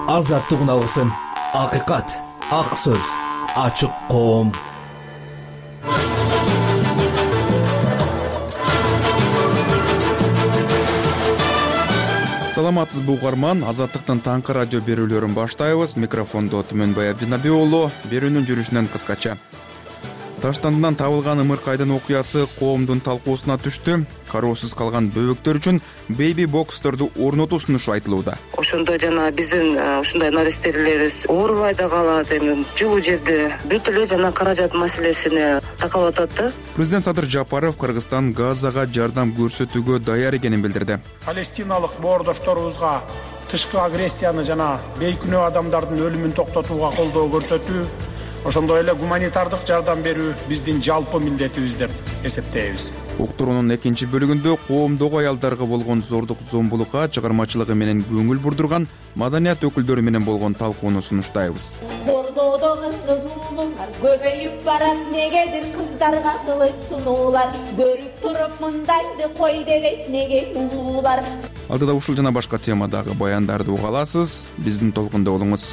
азаттыгын алгысың. Акыйкат, ак сөз, ачык коом. Саламатсызбы угарман, Азаттыктын таңкы радио берүүлөрүн баштайбыз. Микрофондо Түмөнбай Абдинабиулу. Берүүнүн жүрүшүнөн кыскача. Таштандынан табылган ымыркайдын окуясы коомдун талкуусуна түштү. Кароосуз калган бөбөктөр үчүн бейби боксторду орнотуу сунушу айтылууда. Ошондо жана биздин ушундай наристелерибиз оорубай да калат, эми жылуу жерде бүт эле жана каражат маселесине такалып атат да. Президент Садыр Жапаров Кыргызстан Газага жардам көрсөтүүгө даяр экенин билдирди. Палестиналык боордошторубузга тышкы агрессияны жана бейкүнөө адамдардын өлүмүн токтотууга колдоо көрсөтүү, ошондой эле гуманитардык жардам берүү биздин жалпы милдетибиз деп эсептейбиз. Уктуруунун экинчи бөлүгүндө коомдогу аялдарга болгон зордук зомбулукка чыгармачылыгы менен көңүл бурдурган маданият өкүлдөрү менен болгон талкууну сунуштайбыз. Кордоодогу зулумдар көбөйүп барат, негедир кыздарга кылып сунуулар, көрүп туруп мындайды кой дебейт неге улуулар. Алдыда ушул жана башка темадагы баяндарды уга аласыз. Биздин толкунда болуңуз.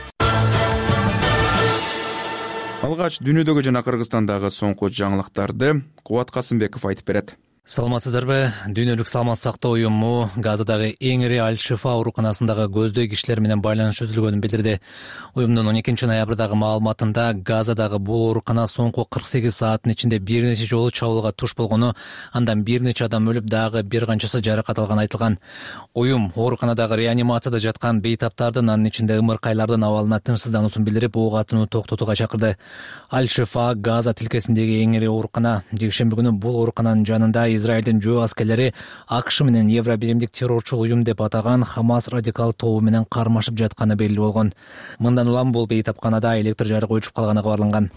Алгач дүйнөдөгү жана Кыргызстандагы соңку жаңылыктарды Кубат Касымбеков айтып берет. Саламатсыздарбы? Дүйнөлүк саламат сактоо уюму Газадагы эң ири Аль-Шифа ооруканасындагы көздөй кишилер менен байланыш үзүлгөнүн билдирди. Уюмдун 12 ноябрдагы маалыматында Газадагы бул оорукана соңку 48 сааттын ичинде бир нече жолу чабуулга туш болгону, андан бир нече адам өлүп, дагы бир канчасы жаракат алганы айтылган. Уюм ооруканадагы реанимацияда жаткан бейтаптардын, анын ичинде ымыркайлардын абалына тынчсыздануусун билдирип, ок атууну токтотууга чакырды. Аль-Шифа Газа тилкесиндеги эң ири оорукана. Жекшемби күнү бул оорукананын жанында Израилдин жөө аскерлери АКШ менен Евробиримдик террорчу уюм деп атаган Хамас радикал тобу менен кармашып жатканы белгилүү болгон. Мындан улам бул бейтапканада электр жарыгы өчүп калганы кабарланган.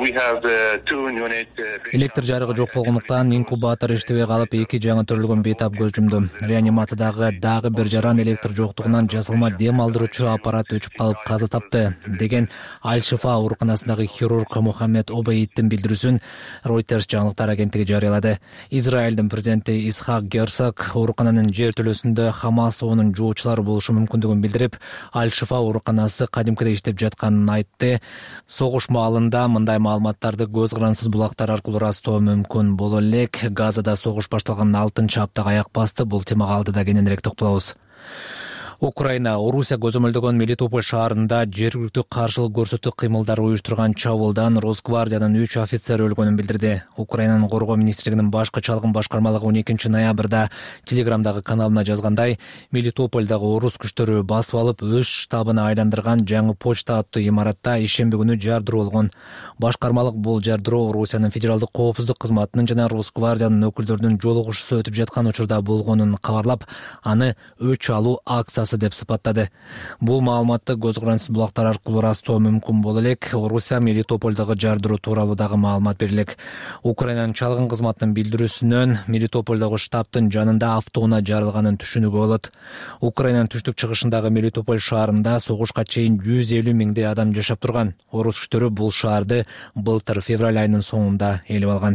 Электр жарыгы жок болгондуктан инкубатор иштебей калып, 2 жаңы төрөлгөн бейтап көз жумду. Реанимациядагы дагы бир жаран электр жоктугунан жасалма дем алдыруучу аппарат өчүп калып каза тапты, деген Аль-Шифа ооруканасындагы хирург Мухаммед Обейдтин билдирүүсүн Reuters жаңылыктар агенттиги жарыялады. Израилдин президенти Исхак Герцог оорукананын жертөлөсүндө Хамас оонун жоочулары болушу мүмкүндүгүн билдирип, Аль-Шифа ооруканасы кадимкидей иштеп жатканын айтты. Согуш маалында мындай маалыматтарды көз карансыз булактар аркылуу ырастоо мүмкүн боло элек. Газада согуш башталган 6-аптага аяк басты. Бул темага алдыда кененирээк токтолобуз. Украина Орусия көзөмөлдөгөн Мелитополь шаарында жергиликтүү каршылык көрсөтүү кыймылдары уюштурган чабуулдан Росгвардиянын 3 офицери өлгөнүн билдирди. Украинанын коргоо министрлигинин башкы чалгын башкармалыгы 12 ноябрда Телеграмдагы каналына жазгандай, Мелитопольдагы орус күчтөрү басып алып, өз штабына айландырган жаңы почта аттуу имаратта ишемби күнү жардыруу болгон. Башкармалык бул жардыруу Орусиянын федералдык коопсуздук кызматынын жана Росгвардиянын өкүлдөрүнүн жолугушуусу өтүп жаткан учурда болгонун кабарлап, аны өч алуу акциясы деп сыпаттады. Бул маалыматты көз карансыз булактар аркылуу ырастоо мүмкүн боло элек. Орусия Мелитопольдагы жардыруу тууралуу дагы маалымат берилек. Украинанын чалгын кызматынын билдирүүсүнөн Мелитопольдагы штабтын жанында автоунаа жарылганын түшүнүүгө болот. Украинанын түштүк чыгышындагы Мелитополь шаарында согушка чейин 150 миңдей адам жашап турган. Орус күчтөрү бул шаарды былтыр февраль айынын соңунда ээлеп алган.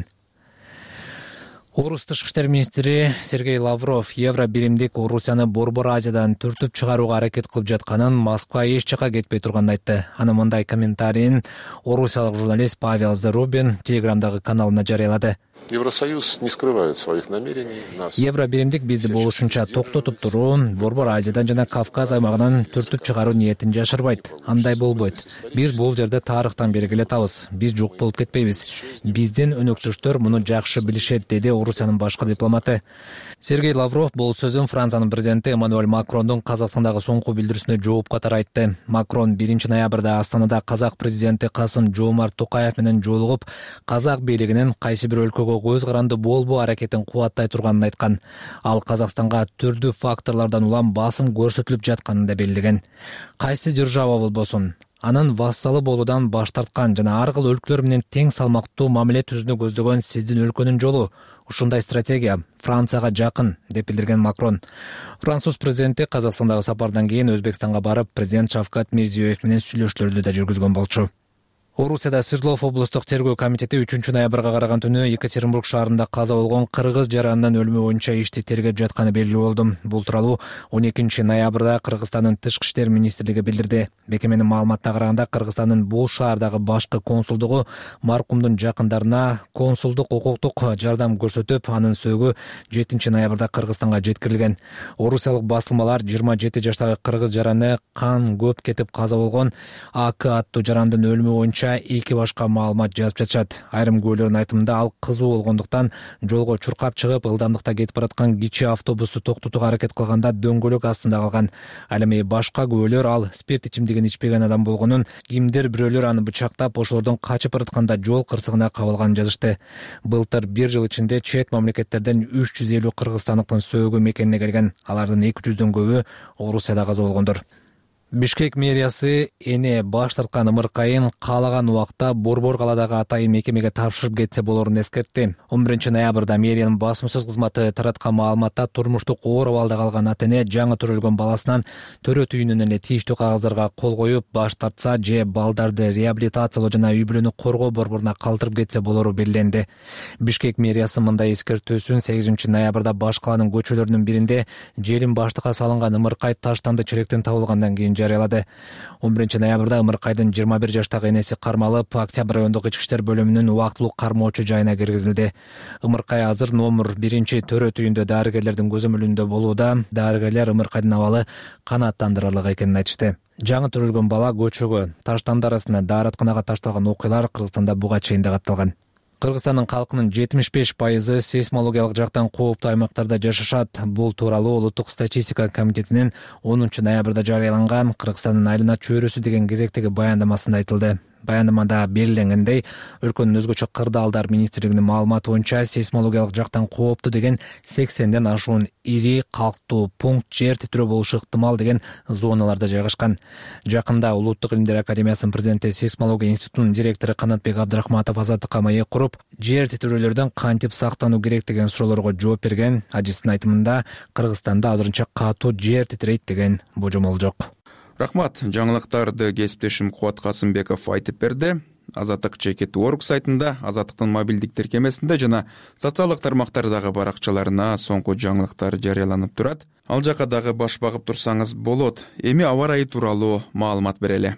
Орус тышкы иштер министри Сергей Лавров Евробиримдик Орусияны Борбор Азиядан түртүп чыгарууга аракет кылып жатканын, Москва эч жака кетпей турганын айтты. Аны мындай комментарийин орусиялык журналист Павел Зарубин Телеграмдагы каналына жарыялады. Евросоюз не скрывает своих намерений. Евробиримдик бизди болушунча токтотуп туруу, Борбор Азиядан жана Кавказ аймагынан түртүп чыгаруу ниетин жашырбайт. Андай болбойт. Биз бул жерде тарыхтан бери келатабыз. Биз жок болуп кетпейбиз. Биздин өнөктөштөр муну жакшы билишет, деди Орусиянын башкы дипломаты. Сергей Лавров бул сөзүн Франциянын президенти Эммануэль Макрондун Казакстандагы соңку билдирүүсүнө жооп катары айтты. Макрон 1 ноябрда Астанада казак президенти Касым-Жомарт Токаев менен жолугуп, казак бийлигинин кайсы бир өлкөгө көз каранды болбоо аракетин кубаттай турганын айткан. Ал Казакстанга түрдүү факторлордон улам басым көрсөтүлүп жатканын да белгилеген. Кайсы держава болбосун, анын вассалы болуудан баш тарткан жана ар кыл өлкөлөр менен тең салмактуу мамиле түзүүнү көздөгөн сиздин өлкөнүн жолу. Ушундай стратегия Францияга жакын, деп билдирген Макрон. Француз президенти Казакстандагы сапардан кийин Өзбекстанга барып, президент Шавкат Мирзиёев менен сүйлөшүүлөрдү да жүргүзгөн болчу. Орусияда Свердлов облустук тергөө комитети 3-ноябрга караган түнү Екатеринбург шаарында каза болгон кыргыз жаранынан өлүмү боюнча ишти тергеп жатканы белгилүү болду. Бул тууралуу 12-ноябрда Кыргызстандын Тышкы иштер министрлиги билдирди. Бекеменин маалыматына караганда Кыргызстандын бул шаардагы башкы консулдугу маркумдун жакындарына консулдук укуктук жардам көрсөтүп, анын сөөгү 7-ноябрда Кыргызстанга жеткирилген. Орусиялык басылмалар 27 жаштагы кыргыз жараны кан көп кетип каза болгон АК аттуу жарандын өлүмү боюнча эки башка маалымат жазып жатышат. Айрым күбөлөрдүн айтымында ал кызуу болгондуктан жолго чуркап чыгып, ылдамдыкта кетип бараткан кичи автобусту токтотууга аракет кылганда дөңгөлөк астында калган. Ал эми башка күбөлөр ал спирт ичимдигин ичпеген адам болгонун, кимдир бирөөлөр аны бычактап, ошолордон качып баратканда жол кырсыгына кабылганын жазышты. Былтыр 1 жыл ичинде чет мамлекеттерден 350 кыргызстандыктын сөөгү мекенине келген. Алардын 200дөн көбү Орусияда каза болгондор. Бишкек мэриясы эне баш тарткан ымыркайын каалаган убакта Борбор калаадагы атайын мекемеге тапшырып кетсе болорун эскертти. 11-ноябрда мэриянын басма сөз кызматы тараткан маалыматта турмуштук оор абалда калган ата-эне жаңы төрөлгөн баласынан төрөт үйүнөн эле тийиштүү кагаздарга кол коюп, баш тартса же балдарды реабилитациялоо жана үй бүлөнү коргоо борборуна калтырып кетсе болору белгиленди. Бишкек мэриясы мындай эскертүүсүн 8-ноябрда баш калаанын көчөлөрүнүн биринде желин баштыкка салынган ымыркай таштанды черектен табылгандан кийин жарыялады. 11-ноябрда ымыркайдын 21 жаштагы энеси кармалып, Октябрь райондук ички иштер бөлүмүнүн убактылуу кармоочу жайына киргизилди. Ымыркай азыр номер 1-төрөт үйүндө дарыгерлердин көзөмөлүндө болууда. Дарыгерлер ымыркайдын абалы канааттандырарлык экенин айтышты. Жаңы төрөлгөн бала көчөгө таштанды арасына дааратканага ташталган окуялар Кыргызстанда буга чейин да катталган. Кыргызстандын калкынын 75% сейсмологиялык жактан кооптуу аймактарда жашашат. Бул тууралуу Улуттук статистика комитетинин 10-ноябрда жарыяланган Кыргызстандын айлана чөйрөсү деген кезектеги баяндамасында айтылды. Баяндамада белгиленгендей, өлкөнүн өзгөчө кырдаалдар министрлигинин маалыматы боюнча сейсмологиялык жактан кооптуу деген 80ден ашуун ири калктуу пункт жер титирөө болушу ыктымал деген зоналарда жайгашкан. Жакында Улуттук илимдер академиясынын президенти сейсмология институтунун директору Канатбек Абдрахматов азаттыкка маек куруп, жер титирөөлөрдөн кантип сактануу керек деген суроолорго жооп берген. Ажистин айтымында Кыргызстанда азырынча катуу жер титирейт деген божомол жок. Рахмат, жаңылыктарды кесиптешим Кубат Касымбеков айтып берди. Азаттык.org сайтында, Азаттыктын мобилдик тиркемесинде жана социалдык тармактардагы баракчаларына соңку жаңылыктар жарыяланып турат. Ал жака дагы баш багып турсаңыз болот. Эми аба ырайы тууралуу маалымат берели.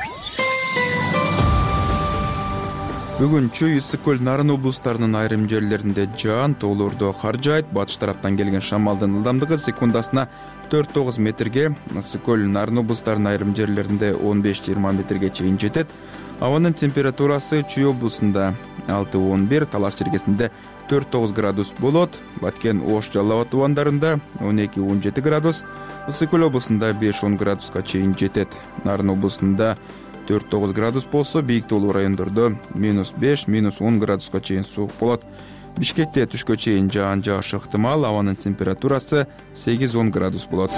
Бүгүн Чүй, Ысык көл, Нарын облустарынын айрым жерлеринде жаан тоолордо кар жаайт. Батыш тараптан келген шамалдын ылдамдыгы секундасына 4-9 метрге, Ысык көл, Нарын облустарынын айрым жерлеринде 15-20 метрге чейин жетет. Абанын температурасы Чүй облусунда 6-11, Талас чергесинде 4-9 градус болот. Баткен, Ош, Жалал Абад тубандарында 12-17 градус, Ысык көл облусунда 5-10 градуска чейин жетет. Нарын облусунда 4-9 градус болсо, бийик тоолуу райондордо -5, -10 градуска чейин суук болот. Бишкекте түшкө чейин жаан жаашы ыктымал, абанын температурасы 8-10 градус болот.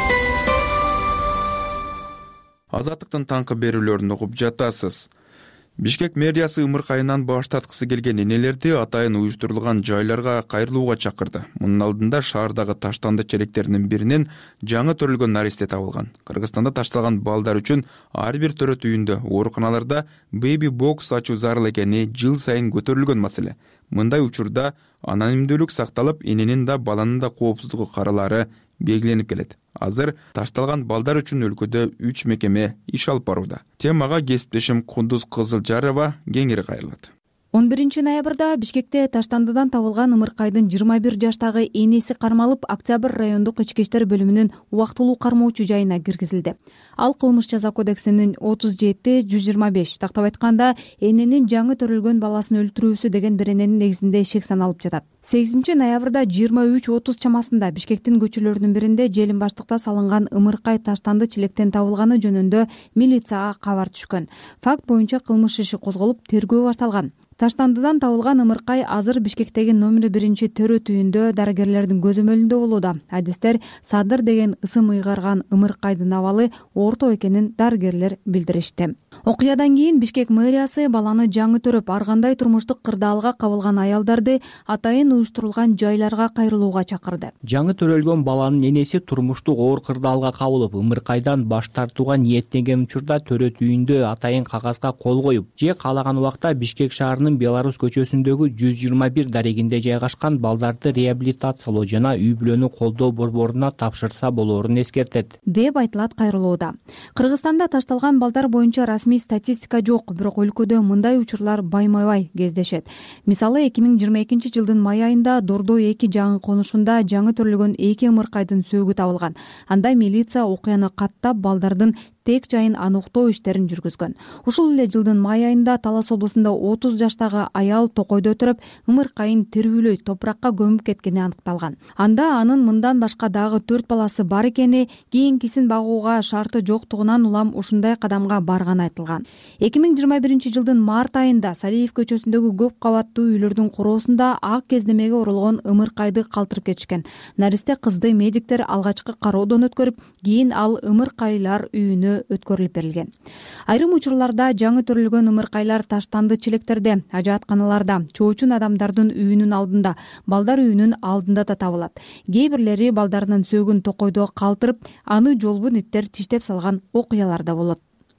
Азаттыктын таңкы берүүлөрүн угуп жатасыз. Бишкек мэриясы ымыркайынан баш тарткысы келген энелерди атайын уюштурулган жайларга кайрылууга чакырды. Мунун алдында шаардагы таштанды черектеринин биринен жаңы төрөлгөн наристе табылган. Кыргызстанда ташталган балдар үчүн ар бир төрөт үйүндө, ооруканаларда бейби бокс ачуу зарыл экени жыл сайын көтөрүлгөн маселе. Мындай учурда анонимдүүлүк сакталып, эненин да баланын да коопсуздугу каралары белгиленип келет. Азыр ташталган балдар үчүн өлкөдө 3 мекеме иш алып барууда. Темага кесиптешим Кундуз Кызылжарова кеңири кайрылат. 11-ноябрда Бишкекте таштандыдан табылган ымыркайдын 21 жаштагы энеси кармалып, Октябрь райондук ички иштер бөлүмүнүн убактылуу кармоочу жайына киргизилди. Ал кылмыш жаза кодексинин 37-125, тактап айтканда, эненин жаңы төрөлгөн баласын өлтүрүүсү деген берененин негизинде шек саналып жатат. 8-ноябрда 23:30 чамасында Бишкектин көчөлөрүнүн биринде желин баштыкта салынган ымыркай таштанды челектен табылганы жөнүндө милицияга кабар түшкөн. Факт боюнча кылмыш иши козголуп, тергөө башталган. Таштандыдан табылган ымыркай азыр Бишкектеги номер 1 төрөт үйүндө дарыгерлердин көзөмөлүндө болууда. Адистер Садыр деген ысым ыйгарган ымыркайдын абалы орто экенин дарыгерлер билдиришти. Окуядан кийин Бишкек мэриясы баланы жаңы төрөп, ар кандай турмуштук кырдаалга кабылган аялдарды атайын уюштурулган жайларга кайрылууга чакырды. Жаңы төрөлгөн баланын энеси турмуштук оор кырдаалга кабылып, ымыркайдан баш тартууга ниеттенген учурда төрөт үйүндө атайын кагазга кол коюп, же каалаган убакта Бишкек шаарынын Беларусь көчөсүндөгү 121 дарегинде жайгашкан балдарды реабилитациялоо жана үй-бүлөнү колдоо борборуна тапшырса болоорун эскертет, деп айтылат кайрылууда. Кыргызстанда ташталган балдар боюнча расмий статистика жок, бирок өлкөдө мындай учурлар байма-бай кездешет. Мисалы 2022 жылдын май айында Дордо 2 жаңы конушунда жаңы төрөлгөн 2 ымыркайдын сөөгү табылган. Анда милиция окуяны каттап, балдардын тек жайын аныктоо иштерин жүргүзгөн. Ушул эле жылдын май айында Талас облусунда 30 жаштагы аял токойдо отуруп, ымыркайын тирүүлөй топуракка көмүп кеткени аныкталган. Анда анын мындан башка дагы 4 баласы бар экени, кийинкисин багууга шарты жоктугунан улам ушундай кадамга барганы айтылган. 2021 жылдын март айында Салиев көчөсүндөгү көп кабаттуу үйлөрдүн короосунда ак кездемеге оролгон ымыркайды калтырып кетишкен. Наристе кызды медиктер алгачкы кароодон өткөрүп, кийин ал ымыркайлар үйүнө өткөрүлүп берилген. Айрым учурларда жаңы төрөлгөн ымыркайлар таштанды челектерде, ажаатканаларда, чоочун адамдардын үйүнүн алдында, балдар үйүнүн алдында да табылат. Кээ бирлери балдарынын сөөгүн токойдо калтырып, аны жолбун иттер тиштеп салган окуялар да болот.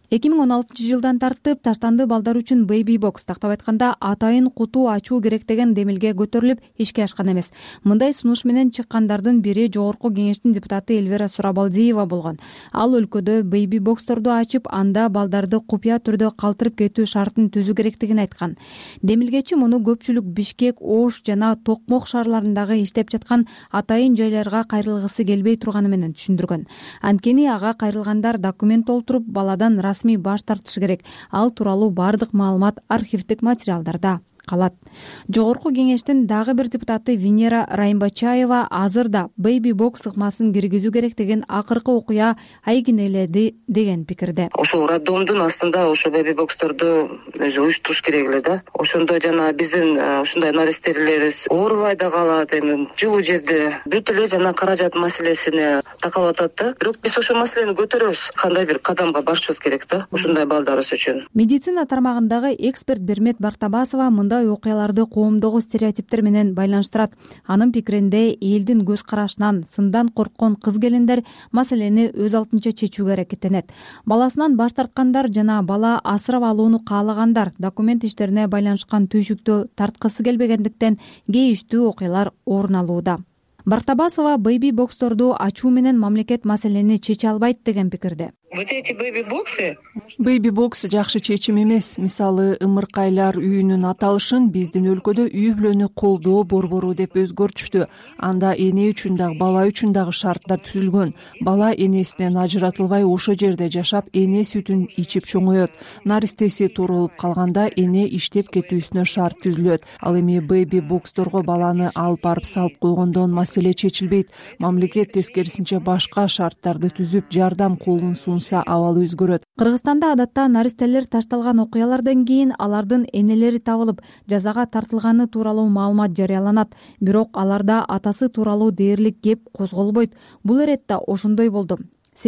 2016 жылдан тартып таштанды балдар үчүн Baby Box, тактап айтканда атайын куту ачуу керек деген демилге көтөрүлүп, ишке ашкан эмес. Мындай сунуш менен чыккандардын бири Жогорку кеңештин депутаты Эльвира Сурабалдиева болгон. Ал өлкөдө Baby Box'торду ачып, анда балдарды купуя түрдө калтырып кетүү шартын түзүү керектигин айткан. Демилгечи муну көпчүлүк Бишкек, Ош жана Токмок шаарларындагы иштеп жаткан атайын жайларга кайрылгысы келбей турганы менен түшүндүргөн. Анткени ага кайрылгандар документ толтуруп, баладан расмий баш тартышы керек. Ал тууралуу бардык маалымат архивдик материалдарда калат. Жогорку кеңештин дагы бир депутаты Венера Райымбачаева азырда Baby Box ыкмасын киргизүү керек деген акыркы окуя айгинеледи деген пикирде. Ошол роддомдун астында ошо Baby Box'торду өзү уюштуруш керек эле да. Ошондо жана биздин ушундай наристелерибиз оорубай да калат, эми жылуу жерде бүт эле жана каражат маселесине такалып атат да. Бирок биз ошол маселени көтөрөбүз. Кандай бир кадамга барышыбыз керек да ушундай балдарыбыз үчүн. Медицина тармагындагы эксперт Бермет Бартабасова мындай окуяларды коомдогу стереотиптер менен байланыштырат. Анын пикиринде элдин көз карашынан сындан корккон кыз-келиндер маселени өз алдынча чечүүгө аракеттенет. Баласынан баш тарткандар жана бала асырап алууну каалагандар документ иштерине байланышкан түйшүктү тарткысы келбегендиктен кейиштүү окуялар орун алууда. Бартабасова Baby Box'торду ачуу менен мамлекет маселени чече албайт деген пикирде. Вот эти бэби-боксы? Бэби-бокс жакшы чечим эмес. Мисалы, ымыркайлар үйүнүн аталышын биздин өлкөдө үй-бүлөнү колдоо борбору деп өзгөртүштү. Анда эне үчүн дагы, бала үчүн дагы шарттар түзүлгөн. Бала энесинен ажыратылбай ошо жерде жашап, эне сүтүн ичип чоңоет. Наристеси тууралып калганда эне иштеп кетүүсүнө шарт түзүлөт. Ал эми бэби-боксторго баланы алып барып салып койгондон маселе чечилбейт. Мамлекет тескерисинче башка шарттарды түзүп, жардам колун сунса абалы өзгөрөт. Кыргызстанда адатта наристелер ташталган окуялардан кийин алардын энелери табылып, жазага тартылганы тууралуу маалымат жарыяланат. Бирок аларда атасы тууралуу дээрлик кеп козголбойт. Бул эретте ошондой болду.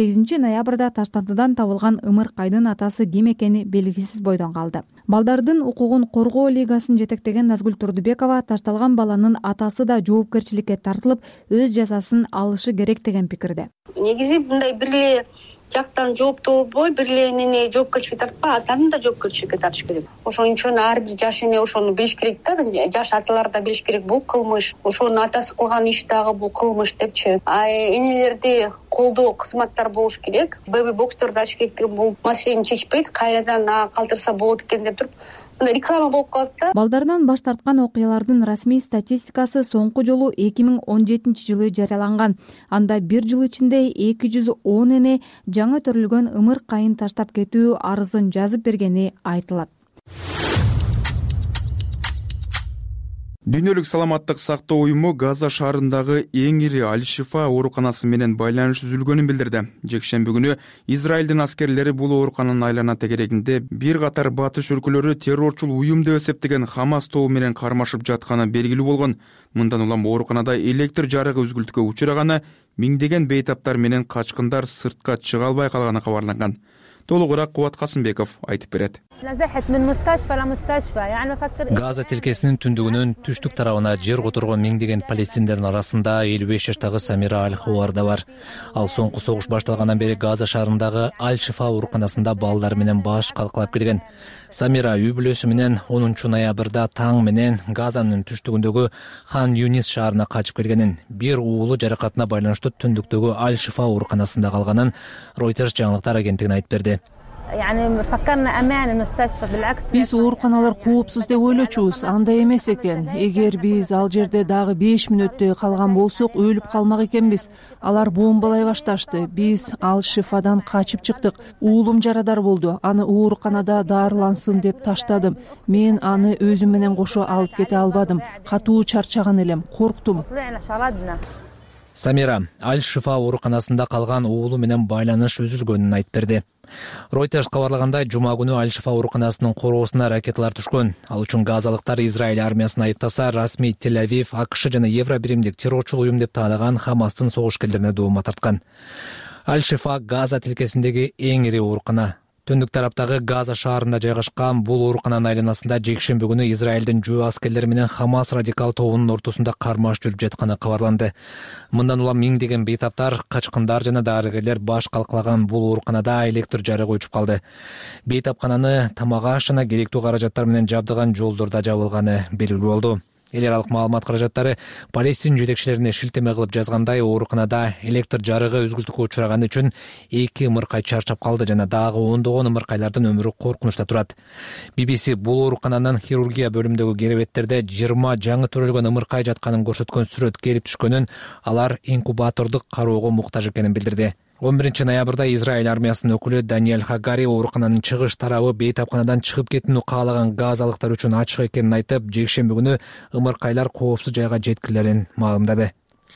8 ноябрда Таштандыдан табылган ымыркайдын атасы ким экени белгисиз бойдон калды. Балдардын укугун коргоо лигасын жетектеген Назгүл Турдубекова ташталган баланын атасы да жоопкерчиликке тартылып, өз жазасын алышы керек деген пикирде. Негизи мындай бир эле жактан жооптуу болбой, бир эле энени жоопкерчиликке тартпай, атаны да жоопкерчиликке тартыш керек. Ошон үчүн ар бир жаш эне ошону билиш керек да, жаш аталар да билиш керек, бул кылмыш, ошонун атасы кылган иш дагы бул кылмыш депчи. Энелерди колдоо кызматтар болуш керек. Бэби-боксторду ачыш керек деген бул маселени чечпейт. Кайрадан калтырса болот экен деп туруп реклама болуп калат да. Балдарынан баш тарткан окуялардын расмий статистикасы соңку жолу 2017 жылы жарыяланган. Анда бир жыл ичинде 210 эне жаңы төрөлгөн ымыркайын таштап кетүү арызын жазып бергени айтылат. Дүйнөлүк саламаттык сактоо уюму Газа шаарындагы эң ири Аль-Шифа ооруканасы менен байланыш үзүлгөнүн билдирди. Жекшемби күнү Израилдин аскерлери бул оорукананын айлана тегерегинде бир катар батыш өлкөлөрү террорчул уюм деп эсептеген Хамас тобу менен кармашып жатканы белгилүү болгон. Мындан улам ооруканада электр жарыгы үзгүлтүккө учураганы, миңдеген бейтаптар менен качкындар сыртка чыга албай калганы кабарланган. Толугураак Кубат Касымбеков айтып берет. Газа тилкесинин түндүгүнөн түштүк тарабына жер которгон миңдеген палестиндердин арасында 55 жаштагы Самира Аль-Хуар да бар. Ал соңку согуш башталгандан бери Газа шаарындагы Аль-Шифа ооруканасында балдар менен баш калкалап келген. Самира үй бүлөсү менен 10 ноябрда таң менен Газанын түштүгүндөгү Хан Юнис шаарына качып келгенин, бир уулу жаракатына байланыштуу түндүктөгү Аль-Шифа ооруканасында калганын Reuters жаңылыктар агенттигине айтып берди. Биз ооруканалар коопсуз деп ойлочубуз, андай эмес экен. Эгер биз ал жерде дагы 5 мүнөттөй калган болсок, өлүп калмак экенбиз. Алар бомбалай башташты. Биз Аль-Шифадан качып чыктык. Уулум жарадар болду. Аны ооруканада даарылансын деп таштадым. Мен аны өзүм менен кошо алып кете албадым. Катуу чарчаган элем, корктум. Самира Аль-Шифа ооруканасында калган уулу менен байланыш үзүлгөнүн айтып берди. Reuters кабарлагандай, жума күнү Аль-Шифа ооруканасынын короосуна ракеталар түшкөн. Ал үчүн газалыктар Израиль армиясын айыптаса, расмий Тель-Авив, АКШ жана Евро биримдик террорчул уюм деп таалаган Хамастын согушкерлерине доомат тарткан. Аль-Шифа Газа тилкесиндеги эң ири оорукана. Түндүк тараптагы Газа шаарында жайгашкан бул оорукананын айланасында жекшемби күнү Израилдин жөө аскерлери менен Хамас радикал тобунун ортосунда кармаш жүрүп жатканы кабарланды. Мындан улам миңдеген бейтаптар, качкындар жана дарыгерлер баш калкалаган бул ооруканада электр жарыгы өчүп калды. Бейтапкананы тамак аш жана керектүү каражаттар менен жабдыган жолдорда жабылганы белгилүү болду. Эл аралык маалымат каражаттары Палестин жетекчилерине шилтеме кылып жазгандай, ооруканада электр жарыгы үзгүлтүккө учураганы үчүн 2 ымыркай чарчап калды жана дагы ондогон ымыркайлардын өмүрү коркунучта турат. BBC бул оорукананын хирургия бөлүмүндөгү керебеттерде 20 жаңы төрөлгөн ымыркай жатканын көрсөткөн сүрөт келип түшкөнүн, алар инкубатордук кароого муктаж экенин билдирди. 11 ноябрда Израиль армиясынын өкүлү Даниэль Хагари оорукананын чыгыш тарабы бейтапканадан чыгып кетүүнү каалаган газалыктар үчүн ачык экенин айтып, жекшемби күнү ымыркайлар коопсуз жайга жеткилерин маалымдады.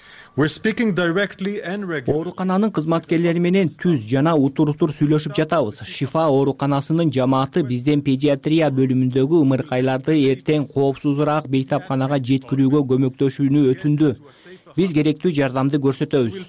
Оорукананын кызматкерлери менен түз жана утур-утур сүйлөшүп жатабыз. Шифа ооруканасынын жамааты бизден педиатрия бөлүмүндөгү ымыркайларды эртең коопсузураак бейтапканага жеткирүүгө көмөктөшүүнү өтүндү. Биз керектүү жардамды көрсөтөбүз,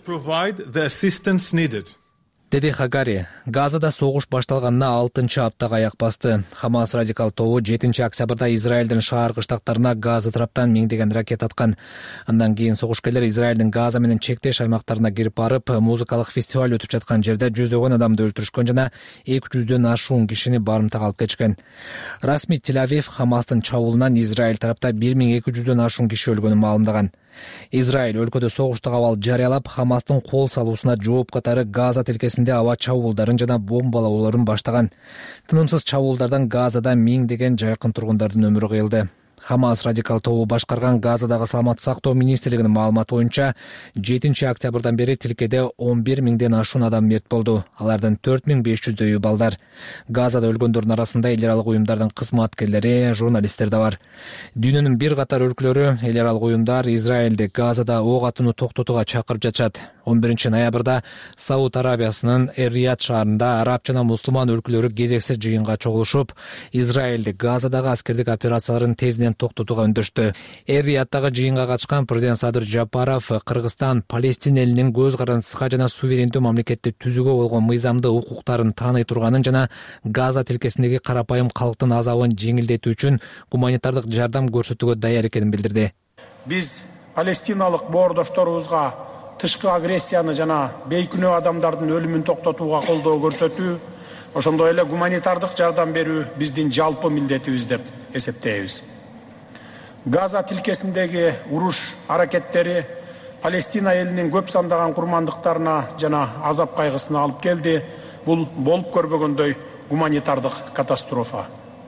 деди Хагари. Газада согуш башталганына 6-аптага аяк басты. Хамас радикал тобу 7 октябрда Израилдин шаар кыштактарына Газа тараптан миңдеген ракет аткан. Андан кийин согушкерлер Израилдин Газа менен чектеш аймактарына кирип барып, музыкалык фестиваль өтүп жаткан жерде жүзөгөн адамды өлтүрүшкөн жана 200дөн ашуун кишини барымтага алып кетишкен. Расмий Тель-Авив Хамастын чабуулунан Израиль тарапта 1200дөн ашуун киши өлгөнүн маалымдаган. Израиль өлкөдө согуштук абал жарыялап, Хамастын кол салуусуна жооп катары Газа тилкесинде аба чабуулдарын жана бомбалоолорун баштаган. Тынымсыз чабуулдардан Газада миңдеген жайкын тургундардын өмүрү кыйылды. Хамас радикал тобу башкарган Газадагы саламаттык сактоо министрлигинин маалыматы боюнча 7 октябрдан бери тилкеде 11 миңден ашуун адам мерт болду. Алардын 4500дөйү балдар. Газада өлгөндөрдүн арасында эл аралык уюмдардын кызматкерлери, журналисттер да бар. Дүйнөнүн бир катар өлкөлөрү эл аралык уюмдар Израилди Газада ок атууну токтотууга чакырып жатышат. 11 ноябрда Сауд Арабиясынын Эр-Рияд шаарында араб жана мусулман өлкөлөрү кезексиз жыйынга чогулушуп, Израилди Газадагы аскердик операцияларын тезинен токтотууга үндөштү. Эр-Рияddагы жыйынга катышкан президент Садыр Жапаров Кыргызстан Палестин элинин көз карандысыкка жана суверендүү мамлекетти түзүүгө болгон мыйзамдуу укуктарын тааный турганын жана Газа тилкесиндеги карапайым калктын азабын жеңилдетүү үчүн гуманитардык жардам көрсөтүүгө даяр экенин билдирди. Биз палестиналык боордошторубузга тышкы агрессияны жана бейкүнөө адамдардын өлүмүн токтотууга колдоо көрсөтүү, ошондой эле гуманитардык жардам берүү биздин жалпы милдетибиз деп эсептейбиз. Газа тилкесиндеги уруш аракеттери Палестина элинин көп сандаган курмандыктарына жана азап кайгысына алып келди. Бул болуп көрбөгөндөй гуманитардык катастрофа.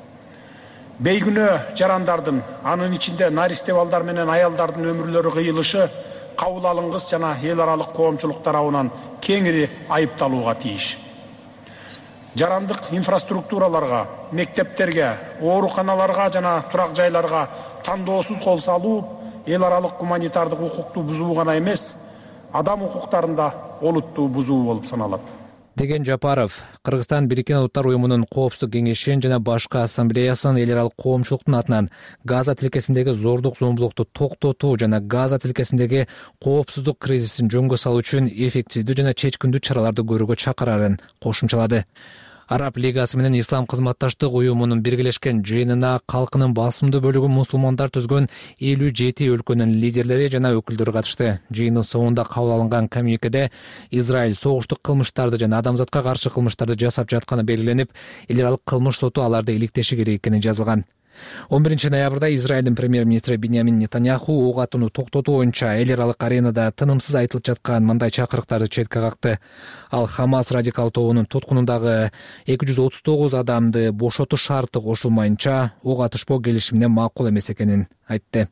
Бейкүнөө жарандардын, анын ичинде наристе балдар менен аялдардын өмүрлөрү кыйылышы кабыл алынгыс жана эл аралык коомчулук тарабынан кеңири айыпталууга тийиш. Жарандык инфраструктураларга, мектептерге, ооруканаларга жана турак жайларга тандоосуз кол салуу эл аралык гуманитардык укукту бузуу гана эмес, адам укуктарын да олуттуу бузуу болуп саналат, деген Жапаров Кыргызстан Бириккен Улуттар Уюмунун Коопсуздук кеңешинин жана башка ассамблеясынын эл аралык коомчулуктун атынан Газа тилкесиндеги зордук зомбулукту токтотуу жана Газа тилкесиндеги коопсуздук кризисин жөнгө салуу үчүн эффективдүү жана чечкиндүү чараларды көрүүгө чакырарын кошумчалады. Араб Лигасы менен Ислам кызматташтык уюмунун биргелешкен жыйынына калкынын басымдуу бөлүгү мусулмандар түзгөн 57 өлкөнүн лидерлери жана өкүлдөрү катышты. Жыйындын соңунда кабыл алынган коммюникеде Израиль согуштук кылмыштарды жана адамзатка каршы кылмыштарды жасап жатканы белгиленип, эл аралык кылмыш соту аларды иликтеши керек экени жазылган. 11 ноябрда Израилдин премьер-министри Биньямин Нетаньяху ок атууну токтотуу боюнча эл аралык аренада тынымсыз айтылып жаткан мындай чакырыктарды четке какты. Ал Хамас радикал тобунун туткунундагы 239 адамды бошотуу шарты кошулмайынча ок атышпоо келишимине макул эмес экенин айтты.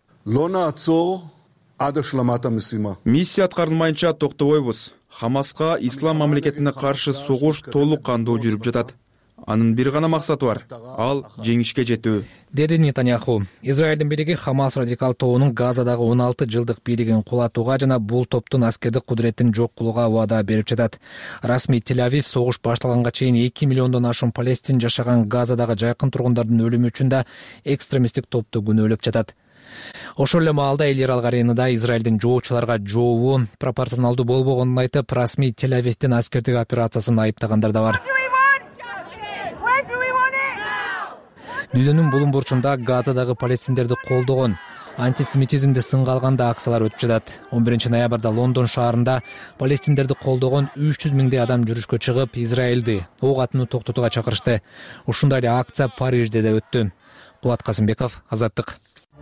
Миссия аткарылмайынча токтобойбуз. Хамаска ислам мамлекетине каршы согуш толук кандуу жүрүп жатат. Анын бир гана максаты бар, ал жеңишке жетүү, деди Нетаньяху. Израилдин бийлиги Хамас радикал тобунун Газадагы 16 жылдык бийлигин кулатууга жана бул топтун аскердик кудуретин жок кылууга убада берип жатат. Расмий Тель-Авив согуш башталганга чейин 2 миллиондон ашуун палестин жашаган Газадагы жайкын тургундардын өлүмү үчүн да экстремисттик топту күнөөлөп жатат. Ошол эле маалда эл аралык аренада Израилдин жоочуларга жообу пропорционалдуу болбогонун айтып, расмий Тель-Авивдин аскердик операциясын айыптагандар да бар. Дүйнөнүн булуң бурчунда Газадагы палестиндерди колдогон, антисемитизмди сынга алганда акциялар өтүп жатат. 11 ноябрда Лондон шаарында палестиндерди колдогон 300 миңдей адам жүрүшкө чыгып, Израилди ок атууну токтотууга чакырышты. Ушундай эле акция Парижде да өттү. Кубат Казымбеков, Азаттык.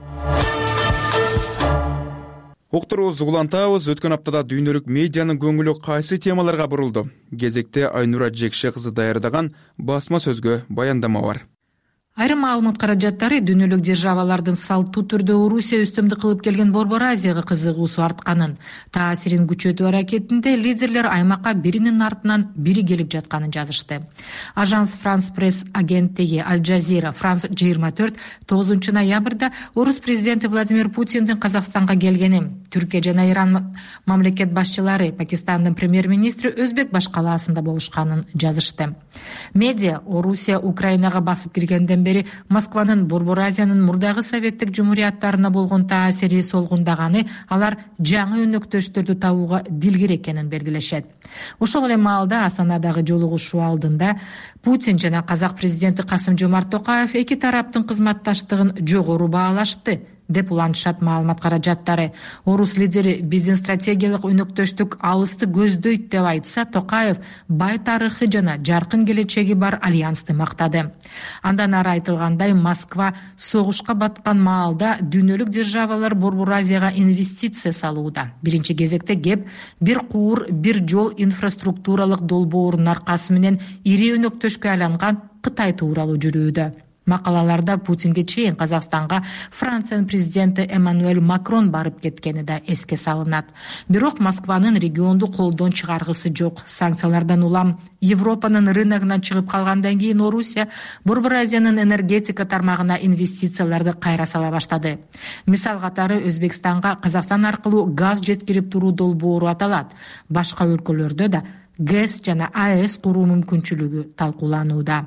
Уктуруубузду улантабыз. Өткөн аптада дүйнөлүк медианын көңүлү кайсы темаларга бурулду? Кезекте Айнура Жекше кызы даярдаган басма сөзгө баяндама бар. Айрым маалымат каражаттары дүйнөлүк державалардын салттуу түрдө Орусия үстөмдүк кылып келген Борбор Азияга кызыгуусу артканын, таасирин күчөтүү аракетинде лидерлер аймакка биринин артынан бири келип жатканын жазышты. Ажанс Франс пресс агенттиги Аль Джазира Франс 24 9 ноябрда Орус президенти Владимир Путиндин Казакстанга келгени, Түркия жана Иран мамлекет башчылары Пакистандын премьер-министри Өзбек баш калаасында болушканын жазышты. Медиа Орусия Украинага басып киргенден бери Москванын Борбор Азиянын мурдагы советтик жумурияттарына болгон таасири солгундаганы, алар жаңы өнөктөштөрдү табууга дилгир экенин белгилешет. Ошол эле маалда Астанадагы жолугушуу алдында Путин жана Казак президенти Касым-Жомарт Токаев эки тараптын кызматташтыгын жогору баалашты деп улантышат маалымат каражаттары. Орус лидери биздин стратегиялык өнөктөштүк алысты көздөйт деп айтса, Токаев бай тарыхы жана жаркын келечеги бар альянсты мактады. Андан ары айтылгандай, Москва согушка баткан маалда дүйнөлүк державалар Борбор Азияга инвестиция салууда. Биринчи кезекте кеп бир куур, бир жол инфраструктуралык долбоорунун аркасы менен ири өнөктөшкө айланган Кытай тууралуу жүрүүдө. Макалаларда Путинге чейин Казакстанга Франциянын президенти Эммануэль Макрон барып кеткени да эске салынат. Бирок Москванын регионду колдон чыгаргысы жок. Санкциялардан улам Европанын рыногунан чыгып калгандан кийин Орусия Борбор Азиянын энергетика тармагына инвестицияларды кайра сала баштады. Мисал катары Өзбекстанга Казакстан аркылуу газ жеткирип туруу долбоору аталат. Башка өлкөлөрдө да ГЭС жана АЭС куруу мүмкүнчүлүгү талкууланууда.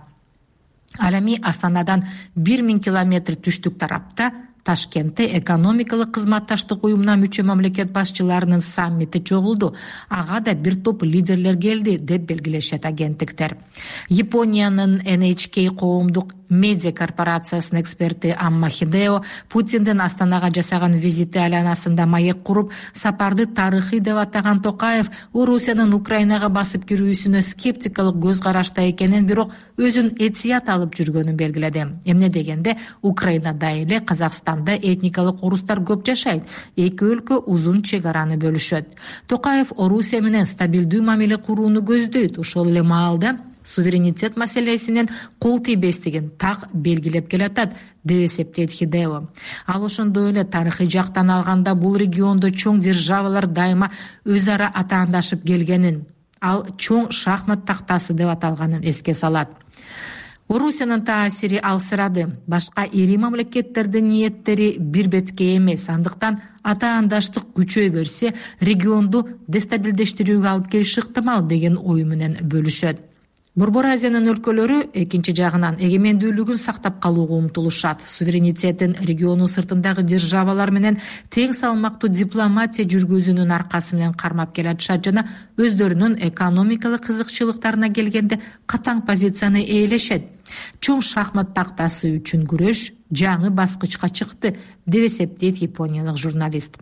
Ал эми Астанадан 1000 километр түштүк тарапта Ташкентте экономикалык кызматташтык уюмуна мүчө мамлекет башчыларынын саммити чогулду. Ага да бир топ лидерлер келди деп белгилешет агенттиктер. Япониянын NHK коомдук медиа корпорациясынын эксперти Амма Хидео Путиндин Астанага жасаган визити айланасында маек куруп, сапарды тарыхый деп атаган Токаев Орусиянын Украинага басып кирүүсүнө скептикалык көз карашта экенин, бирок өзүн этият алып жүргөнүн белгиледи. Эмне дегенде, Украинада эле Казакстанда этникалык орустар көп жашайт. Эки өлкө узун чек араны бөлүшөт. Токаев Орусия менен стабилдүү мамиле курууну көздөйт. Ошол эле маалда суверенитет маселесинен кол тийбестигин так белгилеп келатат деп эсептейт Хидео. Ал ошондой эле тарыхый жактан алганда бул региондо чоң державалар дайыма өз ара атаандашып келгенин, ал чоң шахмат тактасы деп аталганын эске салат. Орусиянын таасири алсырады. Башка ири мамлекеттердин ниеттери бир бетке эмес. Андыктан атаандаштык күчөй берсе, регионду дестабилдештирүүгө алып келиши ыктымал деген ой менен бөлүшөт. Борбор Азиянын өлкөлөрү экинчи жагынан эгемендүүлүгүн сактап калууга умтулушат. Суверенитетин региону сыртындагы державалар менен тең салмактуу дипломатия жүргүзүүнүн аркасы менен кармап келатышат жана өздөрүнүн экономикалык кызыкчылыктарына келгенде катаң позицияны ээлешет. Чоң шахмат тактасы үчүн күрөш жаңы баскычка чыкты, деп эсептейт япониялык журналист.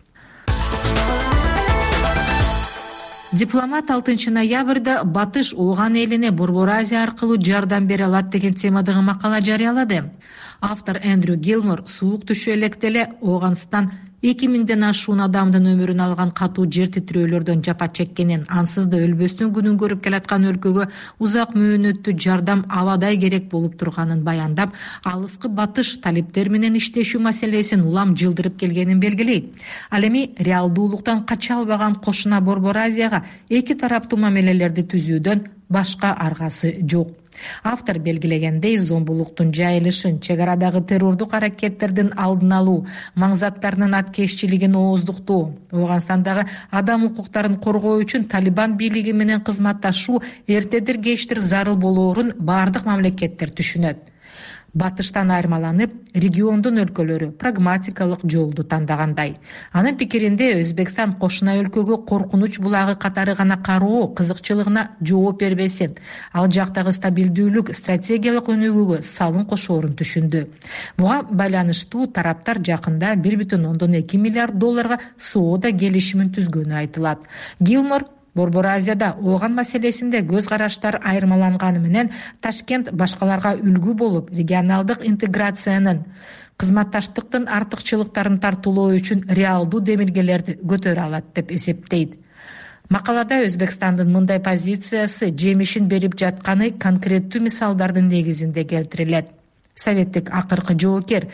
Дипломат 6 ноябрда Батыш Ооган элине Борбор Азия аркылуу жардам бере алат деген темадагы макала жарыялады. Автор Эндрю Гилмор суук түшө электе эле Ооганстан 2000ден ашуун адамдын өмүрүн алган катуу жер титирөөлөрдөн жапа чеккенин, ансыз да өлбөстүн күнүн көрүп келаткан өлкөгө узак мөөнөттүү жардам абадай керек болуп турганын баяндап, алыскы Батыш талиптер менен иштешүү маселесин улам жылдырып келгенин белгилейт. Ал эми реалдуулуктан кача албаган кошуна Борбор Азияга эки тараптуу мамилелерди түзүүдөн башка аргасы жок. Автор белгилегендей, зомбулуктун жайылышын, чек арадагы террордук аракеттердин алдын алуу, маңзаттарынын аткезчилигин ооздуктоо, Ооганстандагы адам укуктарын коргоо үчүн Талибан бийлиги менен кызматташуу эртедир кечтир зарыл болоорун бардык мамлекеттер түшүнөт. Батыштан айырмаланып, региондун өлкөлөрү прагматикалык жолду тандагандай. Анын пикиринде Өзбекстан кошуна өлкөгө коркунуч булагы катары гана кароо кызыкчылыгына жооп бербесин, ал жактагы стабилдүүлүк стратегиялык өнүгүүгө салым кошоорун түшүндү. Буга байланыштуу тараптар жакында $1.2 миллиард соода келишимин түзгөнү айтылат. Гилмор Борбор Азияда Ооган маселесинде көз караштар айырмаланганы менен Ташкент башкаларга үлгү болуп, регионалдык интеграциянын, кызматташтыктын артыкчылыктарын тартуулоо үчүн реалдуу демилгелерди көтөрө алат деп эсептейт. Макалада Өзбекстандын мындай позициясы жемишин берип жатканы конкреттүү мисалдардын негизинде келтирилет. Советтик акыркы жоокер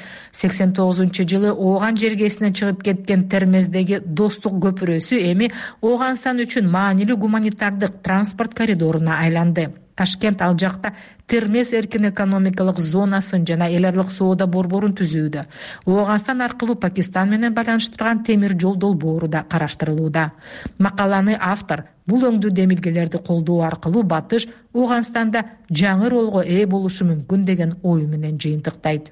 89-жылы Ооган жергесинен чыгып кеткен Термездеги Достук көпүрөсү эми Ооганстан үчүн маанилүү гуманитардык транспорт коридоруна айланды. Ташкент ал жакта Термез эркин экономикалык зонасын жана эл аралык соода борборун түзүүдө. Ооганстан аркылуу Пакистан менен байланыштырган темир жол долбоору да караштырылууда. Макаланы автор бул өңдүү демилгелерди колдоо аркылуу Батыш Ооганстанда жаңы ролго ээ болушу мүмкүн деген ою менен жыйынтыктайт.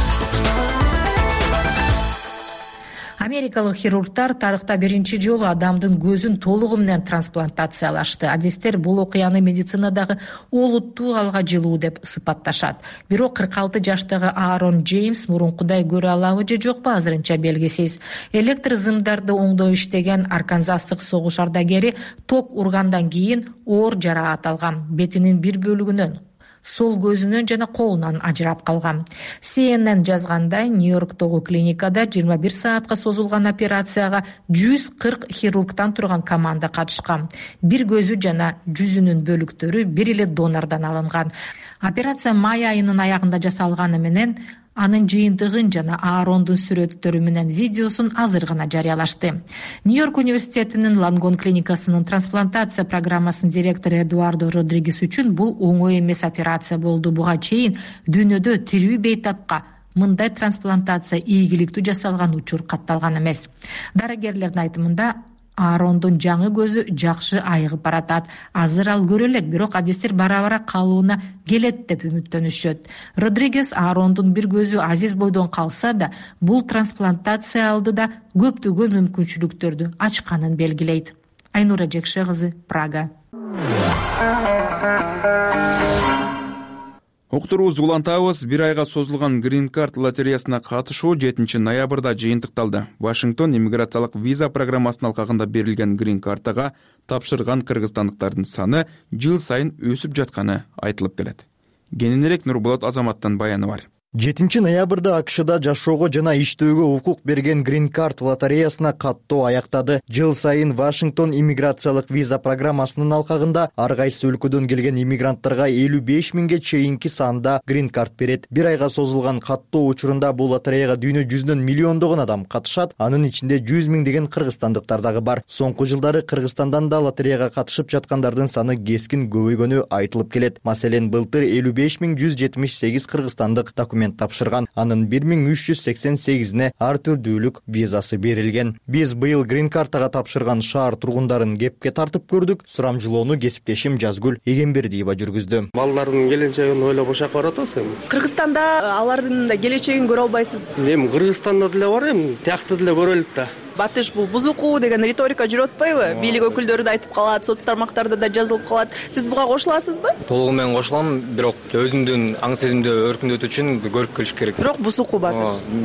Америкалык хирургтар тарыхта биринчи жолу адамдын көзүн толугу менен трансплантациялашты. Адистер бул окуяны медицинадагы олуттуу алга жылуу деп сыпатташат. Бирок 46 жаштагы Аарон Джеймс мурункудай көрө алабы же жокпу азырынча белгисиз. Электр зымдарды оңдоо иштеген арканзастык согуш ардагери ток ургандан кийин оор жараат алган. Бетинин бир бөлүгүнөн, сол көзүнөн жана колунан ажырап калган. CNN жазгандай, Нью-Йорктогу клиникада 21 саатка созулган операцияга 140 хирургтан турган команда катышкан. Бир көзү жана жүзүнүн бөлүктөрү бир эле донордон алынган. Операция май айынын аягында жасалганы менен анын жыйынтыгын жана Аарондун сүрөттөрү менен видеосун азыр гана жарыялашты. Нью-Йорк университетинин Лангон клиникасынын трансплантация программасынын директору Эдуардо Родригес үчүн бул оңой эмес операция болду. Буга чейин дүйнөдө тирүү бейтапка мындай трансплантация ийгиликтүү жасалган учур катталган эмес. Дарыгерлердин айтымында Аарондун жаңы көзү жакшы айыгып баратат. Азыр ал көрө элек, бирок адистер бара-бара калууна келет деп үмүттөнүшөт. Родригес Аарондун бир көзү азиз бойдон калса да, бул трансплантация алдыда көптөгөн мүмкүнчүлүктөрдү ачканын белгилейт. Айнура Жекше кызы, Прага. Уктуруубузду улантабыз. Бир айга созулган Green Card лотереясына катышуу 7 ноябрда жыйынтыкталды. Вашингтон иммиграциялык виза программасынын алкагында берилген Green Card'га тапшырган кыргызстандыктардын саны жыл сайын өсүп жатканы айтылып келет. Кененирээк Нурболот Азаматтын баяны бар. 7-ноябрда АКШда жашоого жана иштөөгө укук берген Green Card лотереясына каттоо аяктады. Жыл сайын Вашингтон иммиграциялык виза программасынын алкагында ар кайсы өлкөдөн келген иммигранттарга 55 миңге чейинки санда Green Card берет. Бир айга созулган каттоо учурунда бул лотереяга дүйнө жүзүнөн миллиондогон адам катышат. Анын ичинде 100 миңдеген кыргызстандыктар дагы бар. Соңку жылдары Кыргызстандан да лотереяга катышып жаткандардын саны кескин көбөйгөнү айтылып келет. Маселен, былтыр 55.178 кыргызстандык тапшырган. Анын 1388-не ар түрдүүлүк визасы берилген. Биз быйыл Green Card'га тапшырган шаар тургундарын кепке тартып көрдүк. Сурамжылоону кесиптешим Жазгүл Эгембердиева жүргүздү. Балдардын келечегин ойлоп ошака барат атасың. Кыргызстанда алардын да келечегин көрө албайсыз. Эми Кыргызстанда деле бар, эми тиякта деле көрөлүт да. Батыш бул бузуку деген риторика жүрүп атпайбы? Бийлик өкүлдөрү да айтып калат, соц тармактарда да жазылып калат. Сиз буга кошуласызбы? Толугу менен кошулам, бирок өзүмдүн аң сезимди өркүндөтүү үчүн көрүп келиш керек. Бирок бузуку бар.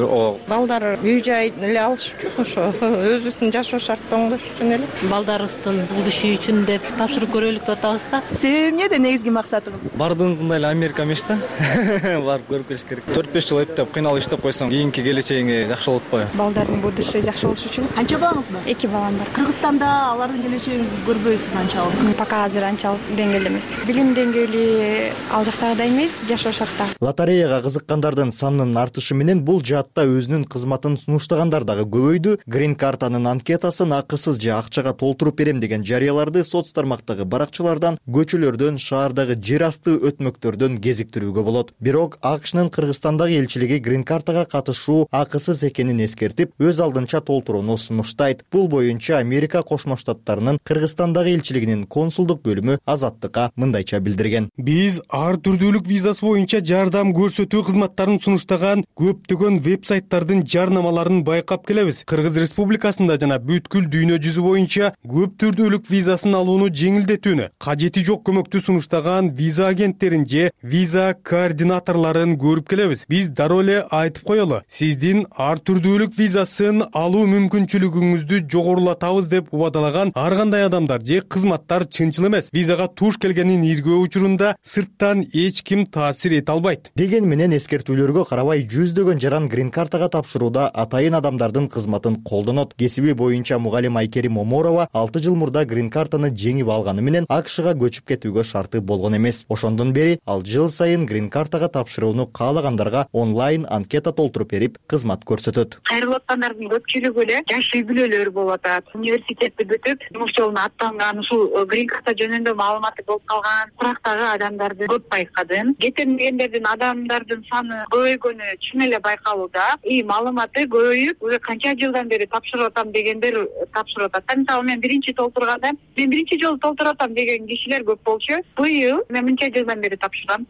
Балдар үй жай эле алыш үчүн ошо өзүбүздүн жашоо шарттарын оңдош үчүн эле. Балдарыбыздын будущий үчүн деп тапшырып көрөлүк деп атабыз да. Себеби эмнеде негизги максатыңыз? Бардыгында эле Америка эмес да. Барып көрүп келиш керек. 4-5 жыл эптеп кыйналып иштеп койсоң, кийинки келечегиңе жакшы болот атпайбы? Балдардын будущий жакшы болуш үчүн. Канча балаңыз бар? 2 балам бар. Кыргызстанда алардын келечегин көрбөйсүз анчалык. Пока азыр анчалык деңгээлде эмес. Билим деңгээли ал жактагыдай эмес, жашоо шарттары. Лотереяга кызыккандардын санынын артышы менен бул жаатта өзүнүн кызматын сунуштагандар дагы көбөйдү. Green Card'нын анкетасын акысыз же акчага толтуруп берем деген жарыяларды соц тармактагы баракчалардан, көчөлөрдөн, шаардагы жер асты өтмөктөрдөн кезиктирүүгө болот. Бирок АКШнын Кыргызстандагы элчилиги Green Card'га катышуу акысыз экенин эскертип, өз алдынча толтурууну сунуштайт. Бул боюнча Америка Кошмо Штаттарынын Кыргызстандагы элчилигинин консулдук бөлүмү Азаттыкка мындайча билдирген. Биз ар түрдүүлүк визасы боюнча жардам көрсөтүү кызматтарын сунуштаган көптөгөн веб-сайттардын жарнамаларын байкап келебиз. Кыргыз Республикасында жана бүткүл дүйнө жүзү боюнча көп түрдүүлүк визасын алууну жеңилдетүүнү, кажети жок көмөктү сунуштаган виза агенттерин же виза координаторлорун көрүп келебиз. Биз дароо эле айтып коелу, сиздин ар түрдүүлүк визасын алуу мүмкүнчүлүгүңүздү жогорулатабыз деп убадалаган ар кандай адамдар же кызматтар чынчыл эмес. Визага туш келгенин изгөө учурунда сырттан эч ким таасир эте албайт. Деген менен эскертүүлөргө карабай жүздөгөн жаран Green Card'га тапшырууда атайын адамдардын кызматын колдонот. Кесиби боюнча мугалим Айкерим Оморова 6 жыл мурда Green Card'ны жеңип алганы менен АКШга көчүп кетүүгө шарты болгон эмес. Ошондон бери ал жыл сайын Green Card'га тапшырууну каалагандарга онлайн анкета толтуруп берип, кызмат көрсөтөт. Кайрылып аткандардын көпчүлүгү эле жаш үй бүлөлөр болуп атат. Университетти бүтүп, жумуш жолуна аттанган, ушул Green Card жөнүндө маалыматы болуп калган сурактагы адамдарды көп байкадым. Кетирилгендердин адамдардын саны көбөйгөнү чын эле байкалууда. Маалыматы көбөйүп, уже канча жылдан бери тапшырып атам дегендер тапшырып атат. Мисалы мен биринчи толтурганда, мен биринчи жолу толтуруп атам деген кишилер көп болчу. Быйыл мен мынча жылдан бери тапшырам.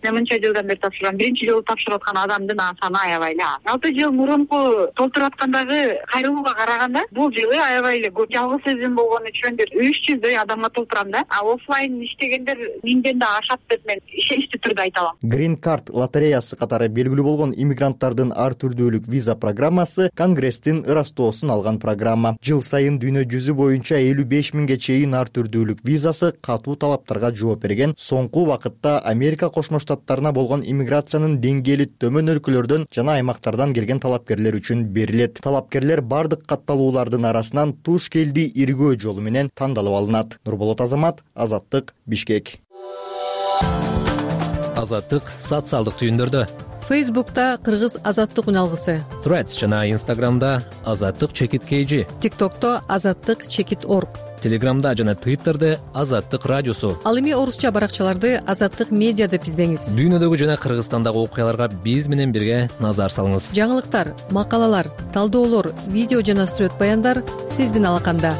Биринчи жолу тапшырып аткан адамдын саны аябай эле аз. 6 жыл мурунку толтуруп аткандагы кайрылууга караганда бул жылы аябай эле көп. Жалгыз өзүм болгон үчүн 300 адамга толтурам да. Офлайн иштегендер 1000ден да ашат деп мен ишеничтүү түрдө айта алам. Green Card лотереясы катары белгилүү болгон иммигранттардын ар түрдүүлүк виза программасы Конгресстин ырастоосун алган программа. Жыл сайын дүйнө жүзү боюнча 55 миңге чейин ар түрдүүлүк визасы катуу талаптарга жооп берген. Соңку вакытта Америка Кошмо Штаттарына болгон иммиграциянын деңгээли төмөн өлкөлөрдөн жана аймактардан келген талапкерлер үчүн берилет. Талапкерлер бардык катталуулардын арасынан туш келди иргөө жолу менен тандалып алынат. Нурболот Азамат, Азаттык, Бишкек. Азаттык социалдык түйүндөрдө. Фейсбукта Кыргыз Азаттык үналгысы, Threads жана Инстаграмда Азаттык_KG, ТикТокто Азаттык_org, Телеграмда жана Твиттерде Азаттык радиосу. Ал эми орусча баракчаларды Азаттык медиа деп издеңиз. Дүйнөдөгү жана Кыргызстандагы окуяларга биз менен бирге назар салыңыз. Жаңылыктар, макалалар, талдоолор, видео жана сүрөт баяндар сиздин алаканда.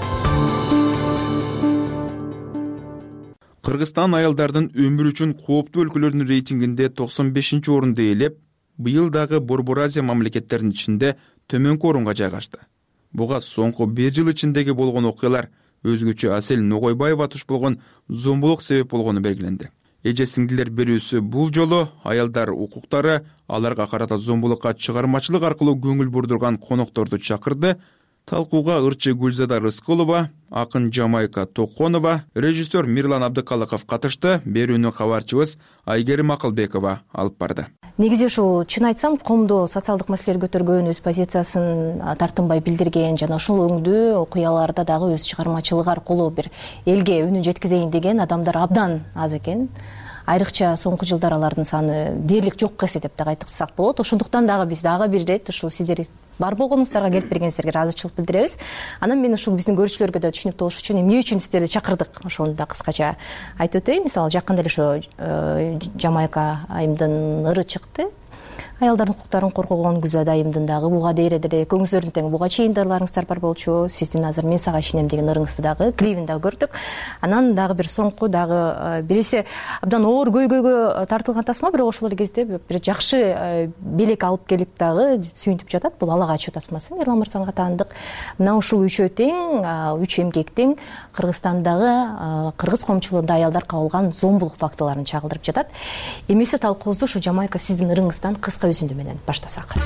Кыргызстан аялдардын өмүр үчүн кооптуу өлкөлөрдүн рейтингинде 95-орунду ээлеп, быйыл дагы Борбор Азия мамлекеттеринин ичинде төмөнкү орунга жайгашты. Буга соңку 1 жыл ичиндеги болгон окуялар, өзгөчө Асель Ногойбаева туш болгон зомбулук себеп болгону белгиленди. Эже сиңдилер берүүсү бул жолу аялдар укуктары, аларга карата зомбулукка чыгармачылык аркылуу көңүл бурдурган конокторду чакырды. Талкууга ырчы Гүлзада Рыскулова, акын Жамайка Токонова, режиссер Мирлан Абдыкалыков катышты. Берүүнү кабарчыбыз Айгерим Акылбекова алып барды. негизи ушул чын айтсам коомдо социалдык маселелер көтөргөн, өз позициясын тартынбай билдирген жана ошол өңдүү окуяларда дагы өз чыгармачылыгы аркылуу бир элге үнүн жеткизейин деген адамдар абдан аз экен. Айрыкча соңку жылдар алардын саны дээрлик жок эсе деп да айтсак болот. Ошондуктан дагы биз дагы бир ирет ушул сиздер бар болгонуңуздарга келип бергениңиздерге ыраазычылык билдиребиз. Анан мен ушул биздин көрүүчүлөргө да түшүнүктүү болуш үчүн эмне үчүн сиздерди чакырдык ошону да кыскача айтып өтөйүн. Мисалы жакында эле ошо Жамайка айымдын ыры чыкты. Аялдардын укуктарын коргогон Гүзада айымдын дагы буга дейре деле көңүңүздөрдүн тең буга чейиндарларыңыздар бар болчу. Сиздин азыр мен сага ишенем деген ырыңызды дагы клипин дагы көрдүк. Анан дагы бир соңку дагы биресе абдан оор көйгөйгө тартылган тасма, бирок ошол эле кезде бир жакшы белек алып келип дагы сүйүнтүп жатат. Бул Ала качуу тасмасы, Эрлан мырзага таандык. Мына ушул үчөө тең, үч эмгектең Кыргызстандагы кыргыз коомчулугунда аялдар кабылган зомбулук фактыларын чагылдырып жатат. Эмесе талкуубузду ушу Жамайка сиздин ырыңыздан кыска үзүндү менен баштасак.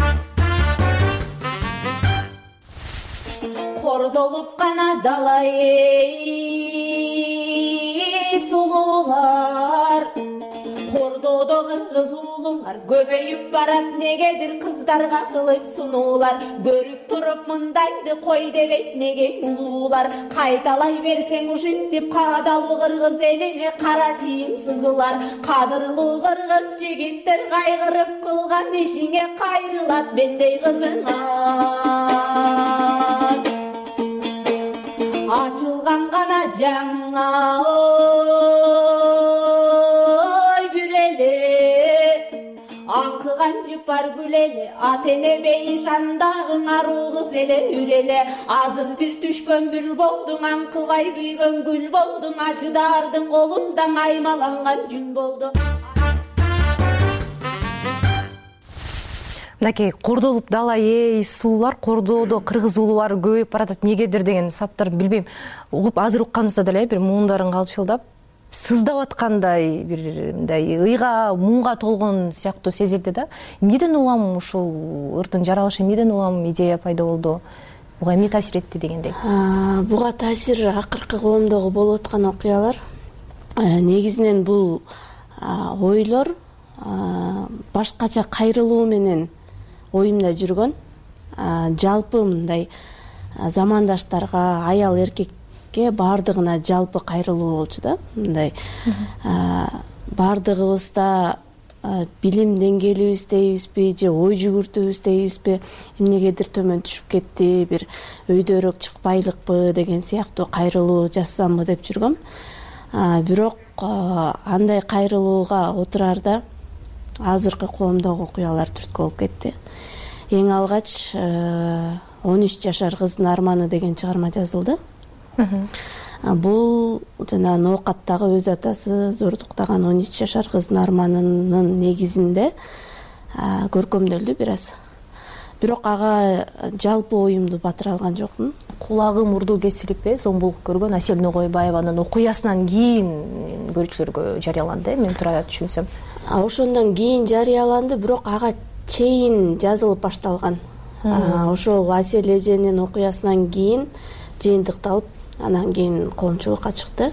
Кордолуп гана дала сулуулар, кордодо кыргыз уулулар көбөйүп барат, негедир кыздарга кылып сунуулар. Көрүп туруп мындайды кой дебейт неге улуулар. Кайталай берсең ушинтип каадалуу кыргыз элине кара чийим сызылар. Кадырлуу кыргыз жигиттер кайгырып кылган ишиңе кайрылат бендей кызыңа. Ачылган гана жаңа аңкыган жыпар гүл эле, ата эне бейшандагың аруу кыз эле үреле. Азып бир түшкөн бүр болдуң, аңкыбай күйгөн гүл болдуң, ачыдардың колундан аймаланган жүн болду. Мынакей кордолуп дала суулар, кордоодо кыргыз уулулар көбөйүп баратат эмнегедир деген саптар билбейм. Угуп азыр укканыбызда деле бир муундарың калчылдап сыздап аткандай, бир мындай ыйга, муңга толгон сыяктуу сезилди да. Эмнеден улам ушул ырдын жаралышы, эмнеден улам идея пайда болду? Буга эмне таасир этти дегендей? Буга таасир акыркы коомдогу болуп аткан окуялар. Негизинен бул ойлор башкача кайрылуу менен оюмда жүргөн. Жалпы мындай замандаштарга, аял эркекке баардыгына жалпы кайрылуу болчу да. Мындай баардыгыбызда билим деңгээлибиз дейбизби же ой жүгүртүүбүз дейбизби эмнегедир төмөн түшүп кетти, бир өйдөрөөк чыкпайлыкпы деген сыяктуу кайрылуу жасасамбы деп жүргөм. Бирок андай кайрылууга отурарда азыркы коомдогу окуялар түрткү болуп кетти. Эң алгач 13 жашар кыздын арманы деген чыгарма жазылды. Бул жана Ноокаттагы өз атасы зордуктаган 13 жашар кыздын арманынын негизинде көркөмдөлдү бир аз. Бирок ага жалпы оюмду батыра алган жокмун. Кулагы мурду кесилип зомбулук көргөн Асель Ногойбаеванын окуясынан кийин көрүүчүлөргө жарыяланды, мен туура түшүнсөм. Ошондон кийин жарыяланды, бирок ага чейин жазылып башталган. Ошол Асель эженин окуясынан кийин жыйынтыкталып, анан кийин коомчулукка чыкты.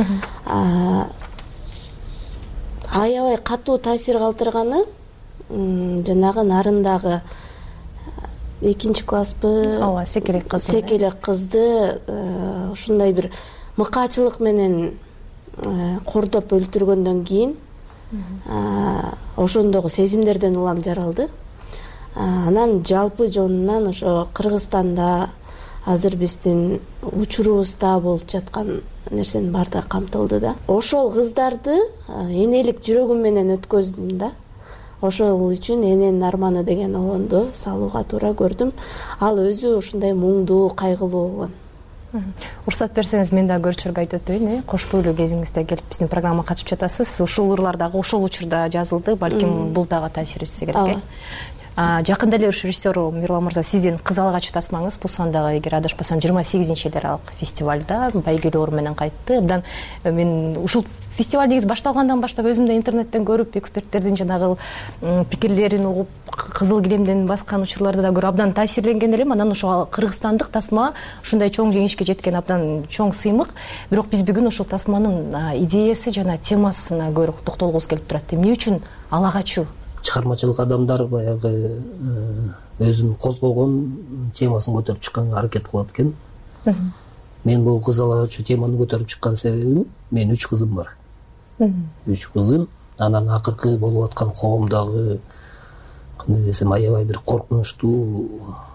Аябай катуу таасир калтырганы жанагы нарындагы 2-класспы, ооба, секелек кыз. Секелек кызды ушундай бир мыкаачылык менен кордоп өлтүргөндөн кийин ошондогу сезимдерден улам жаралды. Анан жалпы жонунан ошо Кыргызстанда азыр биздин учурубузда болуп жаткан нерсенин баардыгы камтылды да. Ошол кыздарды энелик жүрөгүм менен өткөздүм да. Ошол үчүн эненин арманы деген обонду салууга туура көрдүм. Ал өзү ушундай муңдуу, кайгылуу болгон. Уруксат берсеңиз, мен дагы көрүүчүлөргө айтып өтөйүн. Кош бойлуу кезиңизде келип биздин программага катышып жатасыз. Ушул ырлар дагы ошол учурда жазылды. Балким бул дагы таасир этсе керек. Жакында эле режиссер Мирлан мырза сиздин Кыз Ала качуу тасмаңыз Пусандагы, эгер адашпасам, 28-эл аралык фестивалда байгелүү орун менен кайтты. Абдан мен ушул фестиваль негизи башталгандан баштап өзүм да интернеттен көрүп, эксперттердин жанагы пикирлерин угуп, кызыл килемден баскан учурларды да көрүп абдан таасирленген элем. Анан ошол кыргызстандык тасма ушундай чоң жеңишке жеткен абдан чоң сыймык. Бирок биз бүгүн ошол тасманын идеясы жана темасына көрүп токтолгубуз келип турат. Эмне үчүн ала качуу? чыгармачылык адамдар баягы өзүн козгогон темасын көтөрүп чыкканга аракет кылат экен. Мен бул кыз алагачуу теманы көтөрүп чыккан себебим, менин 3 кызым бар. 3 кызым, анан акыркы болуп аткан коомдогу кандай десем аябай бир коркунучтуу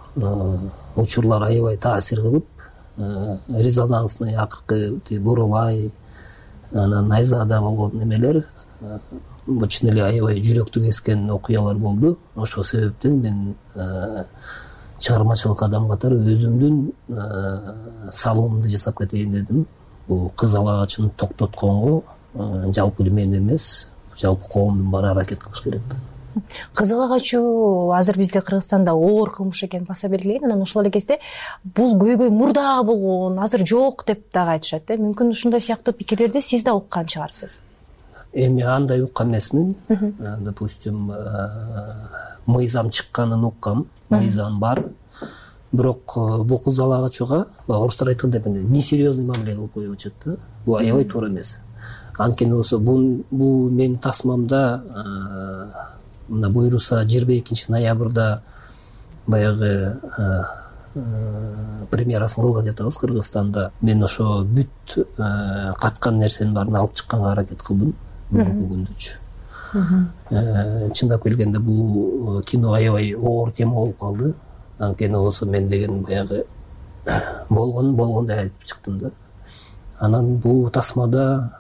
учурлар аябай таасир кылып, резонансный акыркы Бурулай, анан Айзада болгон немелер чын эле аябай жүрөктү кескен окуялар болду. Ошол себептен мен чыгармачылык адам катары өзүмдүн салымымды жасап кетейин дедим. Бул кыз алагачын токтотконго жалпы эле мен эмес, жалпы коомдун баары аракет кылыш керек. Кыз алагачуу азыр бизде Кыргызстанда оор кылмыш экени баса белгилеген. Анан ошол эле кезде бул көйгөй мурда болгон, азыр жок деп дагы айтышат. Мүмкүн ушундай сыяктуу пикирлерди сиз да уккан чыгарсыз. Эми андай уккан эмесмин. Допустим, мыйзам чыкканын уккам, мыйзам бар. Бирок бул кыз алагачууга орустар айткандай несерьезный мамиле кылып коюп атышат да. Бул аябай туура эмес. Анткени болсо бул менин тасмамда мына буйруса 22 ноябрда баягы премьерасын кылган жатабыз Кыргызстанда. Мен ошо бүт каткан нерсенин баарын алып чыкканга аракет кылдым бүгүнчү. Чындап келгенде бул кино аябай оор тема болуп калды. Анткени болсо мен деген баягы болгондой айтып чыктым да. Анан бул тасмада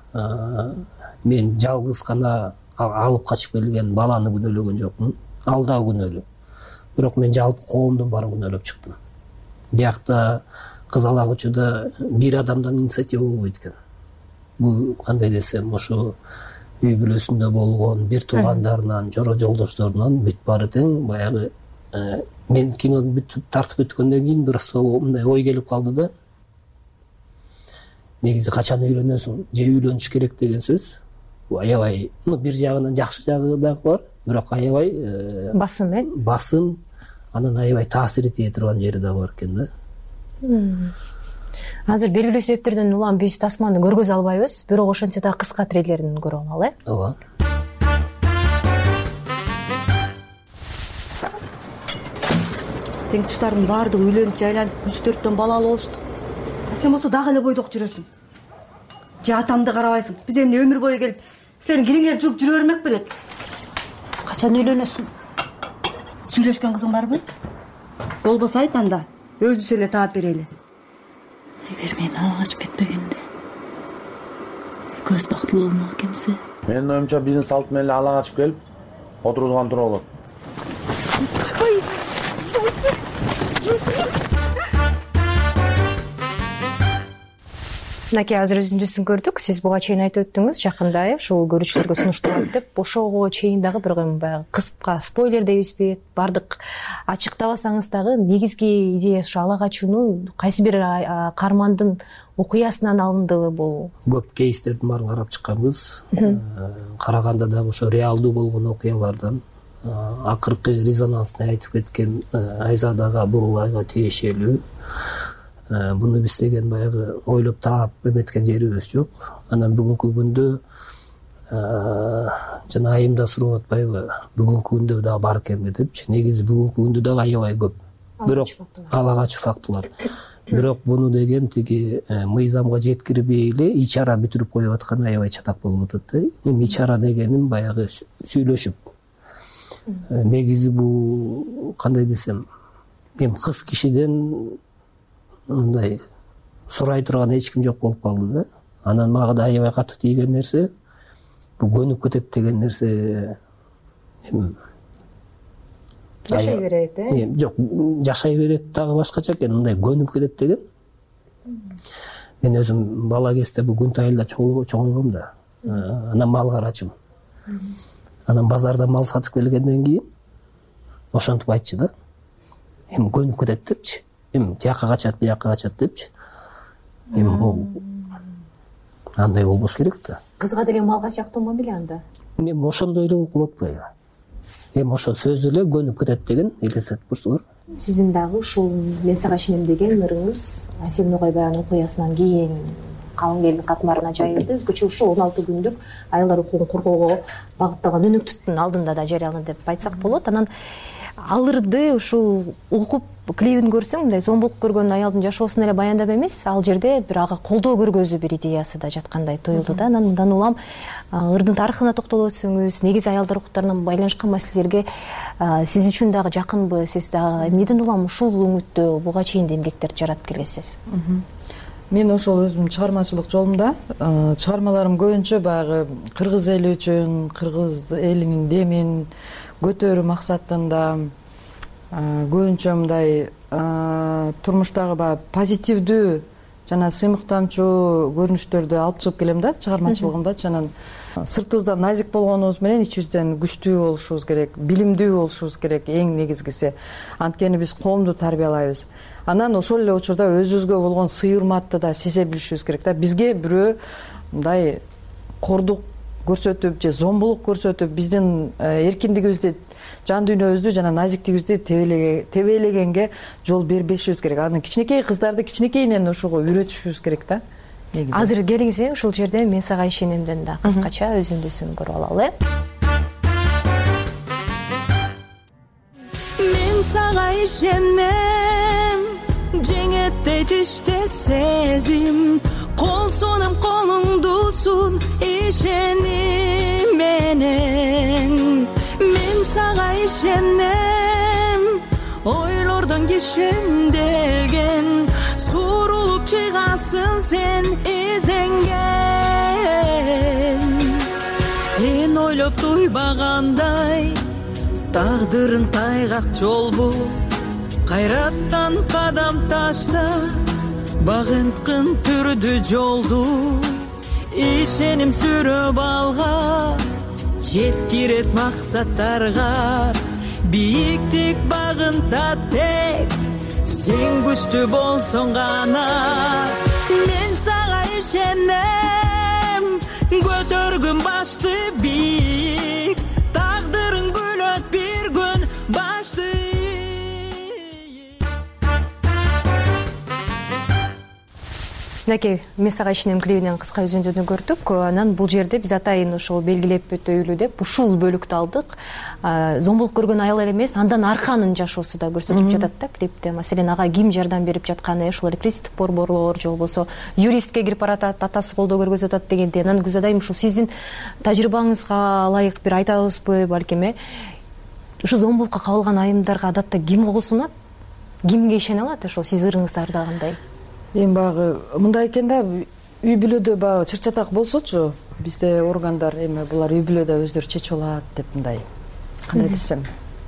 мен жалгыз гана алып качып келген баланы күнөөлөгөн жокмун. Ал да күнөөлүү. Бирок мен жалпы коомдун баарын күнөөлөп чыктым. Биякта кыз алагачууда бир адамдан инициатива болбойт экен. Бул кандай десем, ошо үй бүлөсүндө болгон бир туугандарынан, жора жолдошторунан бүт баары тең баягы мен кинону бүтүп тартып өткөндөн кийин бир мындай ой келип калды да. Негизи качан үйлөнөсүң, же үйлөнүш керек деген сөз. Аябай, бир жагынан жакшы жагы дагы бар, бирок аябай басым, басым, анан аябай таасир эте турган жери да бар экен да. Азыр белгилүү себептерден улам биз тасманы көргөзө албайбыз, бирок ошентсе да кыска трейлерин көрүп алалы. Ооба. Теңтиштардын баардыгы үйлөнүп жайланып 3-4төн балалуу болушту. Сен болсо дагы эле бойдок жүрөсүң. Же атамды карабайсың. Биз эмне өмүр бою келип, сенин кириңер жууп жүрө бермек белек. Качан үйлөнөсүң? Сүйлөшкөн кызың барбы? Болбосо айт анда, өзүбүз эле таап берели. Эгер мен ала качып кетпегенде, экөөбүз бактылуу болмок экенбиз. Менин оюмча бизнес алты менен ала качып келип, отургузган тура болот. Мынакей азыр өзүнчөсүн көрдүк. Сиз буга чейин айтып өттүңүз, жакында ушул көрүүчүлөргө сунушталат деп. Ошого чейин дагы бир баягы кыска спойлер дейбизби? Бардык ачыктабасаңыз дагы негизги идея ушу ала качуунун кайсы бир каармандын окуясынан алындыбы бул? Көп кейстердин баарын карап чыкканбыз. Караганда дагы ошо реалдуу болгон окуялардан акыркы резонансный айтып кеткен Айзадага, Бурулайга тиешелүү. Буну биз деген баягы ойлоп таап эметкен жерибиз жок. Анан бүгүнкү күндө жана айымда сурап атпайбы, бүгүнкү күндө дагы бар экенби депчи. Негизи бүгүнкү күндө дагы аябай көп. Бирок ала качуу фактылар. Бирок буну деген тиги мыйзамга жеткирбей эле ичара бүтүрүп коюп аткан аябай чатак болуп атат да. Эми ичара дегеним баягы сүйлөшүп. Негизи бул кандай десем, эми кыз кишиден мындай сурай турган эч ким жок болуп калды да. Анан мага да аябай катуу тийген нерсе бул көнүп кетет деген нерсе. Жашай берет, Жок, жашай берет дагы башкача экен, мындай көнүп кетет деген. Мен өзүм бала кезде бул күн айылда чоңойгом да. Анан мал карачым. Анан базарда мал сатып келгенден кийин ошентип айтчы да. Эми көнүп кетет депчи. Эми тияка качат, бияка качат депчи. Эми бул андай болбош керек да. Кызга деген малга сыяктуу мамиле анда. Эми ошондой эле болуп калат атпайбы? Эми ошо сөз эле көнүп кетет деген элестетип турсуңар. Сиздин дагы ушул мен сага ишенем деген ырыңыз Асель Ногойбаеванын окуясынан кийин калың элдин катмарына жайылды. Өзгөчө ушул 16 күндүк аялдар укугун коргоого багытталган өнөктүктүн алдында да жарыяланды деп айтсак болот. Анан алырды ушул окуп клипин көрсөң, мындай зомбулук көргөн аялдын жашоосун эле баяндап эмес, ал жерде бир ага колдоо көргөзүү бир идеясы да жаткандай туюлду да. Анан мындан улам ырдын тарыхына токтолуп өтсөңүз, негизи аялдар укуктарына байланышкан маселелерге сиз үчүн дагы жакынбы? Сиз дагы эмнеден улам ушул өңүттө буга чейин да эмгектерди жаратып келесиз? Мен ошол өзүм чыгармачылык жолумда чыгармаларым көбүнчө баягы кыргыз эли үчүн, кыргыз элинин демин көтөрүү максатында көбүнчө мындай турмуштагы баягы позитивдүү жана сыймыктанчу көрүнүштөрдү алып чыгып келем да чыгармачылыгымда. Анан сыртыбыздан назик болгонубуз менен ичибизден күчтүү болушубуз керек, билимдүү болушубуз керек эң негизгиси. Анткени биз коомду тарбиялайбыз. Анан ошол эле учурда өзүбүзгө болгон сый урматты да сезе билишибиз керек да. Бизге бирөө мындай кордук көрсөтүп же зомбулук көрсөтүп биздин эркиндигибизди, жан дүйнөбүздү жана назиктигибизди тебелегенге жол бербешибиз керек. Анан кичинекей кыздарды кичинекейинен ошого үйрөтүшүбүз керек да. Азыр келиңиз, ушул жерде мен сага ишенемден да кыскача өзүндүсүн көрүп алалы. Мен сага ишенем, жеңет дейт иште сезим, кол сонум колуңдусун ишеним менен. Мен сага ишенем, ойлордон кишенделген, сурулуп чыгасың сен изенген. Сен ойлоп туйбагандай, тагдырың тайгак жолбу, кайраттан кадам ташта, багынткын түрдү жолду, ишеним сүрөп алга, жеткирет максаттарга, бийиктик багынта тек, сен күчтүү болсоң гана. Мен сага ишенем, көтөргүн башты бийик, тагдырың күлөт бир күн башты. Мынакей мен сага ишенем клибинен кыска үзүндүнү көрдүк. Анан бул жерде биз атайын ошол белгилеп өтөйлү деп ушул бөлүктү алдык. Зомбулук көргөн аял эле эмес, андан арканын жашоосу да көрсөтүлүп жатат да клипте. Маселен, ага ким жардам берип жатканы, ушул репрессивдик борборлор же болбосо юристке кирип баратат, атасы колдоо көргөзүп атат дегенде. Анан күз айым ушул сиздин тажрыйбаңызга ылайык бир айтабызбы балким, ушу зомбулукка кабылган айымдарга адатта ким кол сунат? Кимге ишене алат ошол сиз ырыңыздарда кандай? Эми баягы мындай экен да, үй бүлөдө баягы чыр-чатак болсочу, бизде органдар эми булар үй бүлөдө өздөрү чечип алат деп мындай, кандай десем,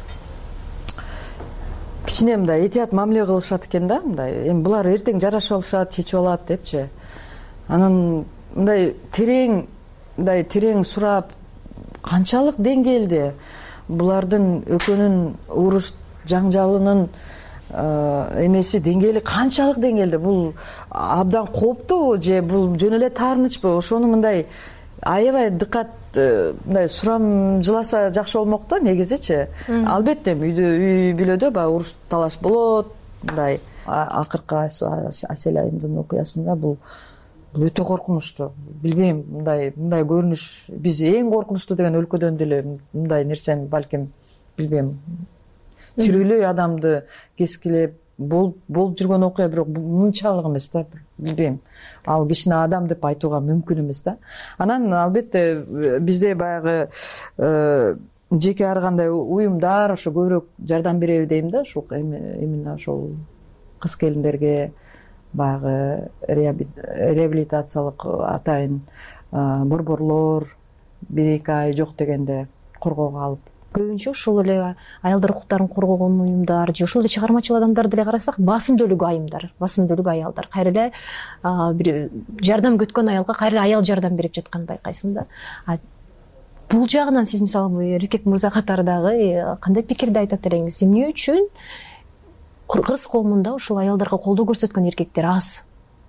кичине мындай этият мамиле кылышат экен да, мындай. Эми булар эртең жарашып алышат, чечип алат депчи. Анан мындай терең сурап, канчалык деңгээлде булардын экөөнүн уруш жаңжалынын эмеси деңгээли канчалык деңгээлде, бул абдан кооптуу же бул жөн эле таарынычпы, ошону мындай аябай дыкат мындай сурамжыласа жакшы болмок да негизичи. Албетте үй бүлөдө баягы уруш талаш болот, мындай акыркы Асель айымдын окуясында бул өтө коркунучтуу. Билбейм, мындай көрүнүш биз эң коркунучтуу деген өлкөдөн деле мындай нерсени балким билбейм. Тирүүлөй адамды кескилеп болуп жүргөн окуя, бирок мынчалык эмес да, билбейм. Ал кичине адам деп айтууга мүмкүн эмес да. Анан албетте бизде баягы жеке ар кандай уюмдар ошо көбүрөөк жардам береби дейм да, ушул именно ошол кыз келиндерге баягы реабилитациялык атайын борборлор 1-2 ай жок дегенде коргоого алып. Көбүнчө ушул эле аялдар укуктарын коргогон уюмдар же ушул эле чыгармачыл адамдарды эле карасак, басымдүүлүгү айымдар, басымдүүлүгү аялдар. Кайра эле бир жардам күткөн аялга кайра эле аял жардам берип жатканын байкайсың да. Бул жагынан сиз мисалы эркек мырза катары дагы кандай пикирди айтат элеңиз? Эмне үчүн кыргыз коомунда ушул аялдарга колдоо көрсөткөн эркектер аз?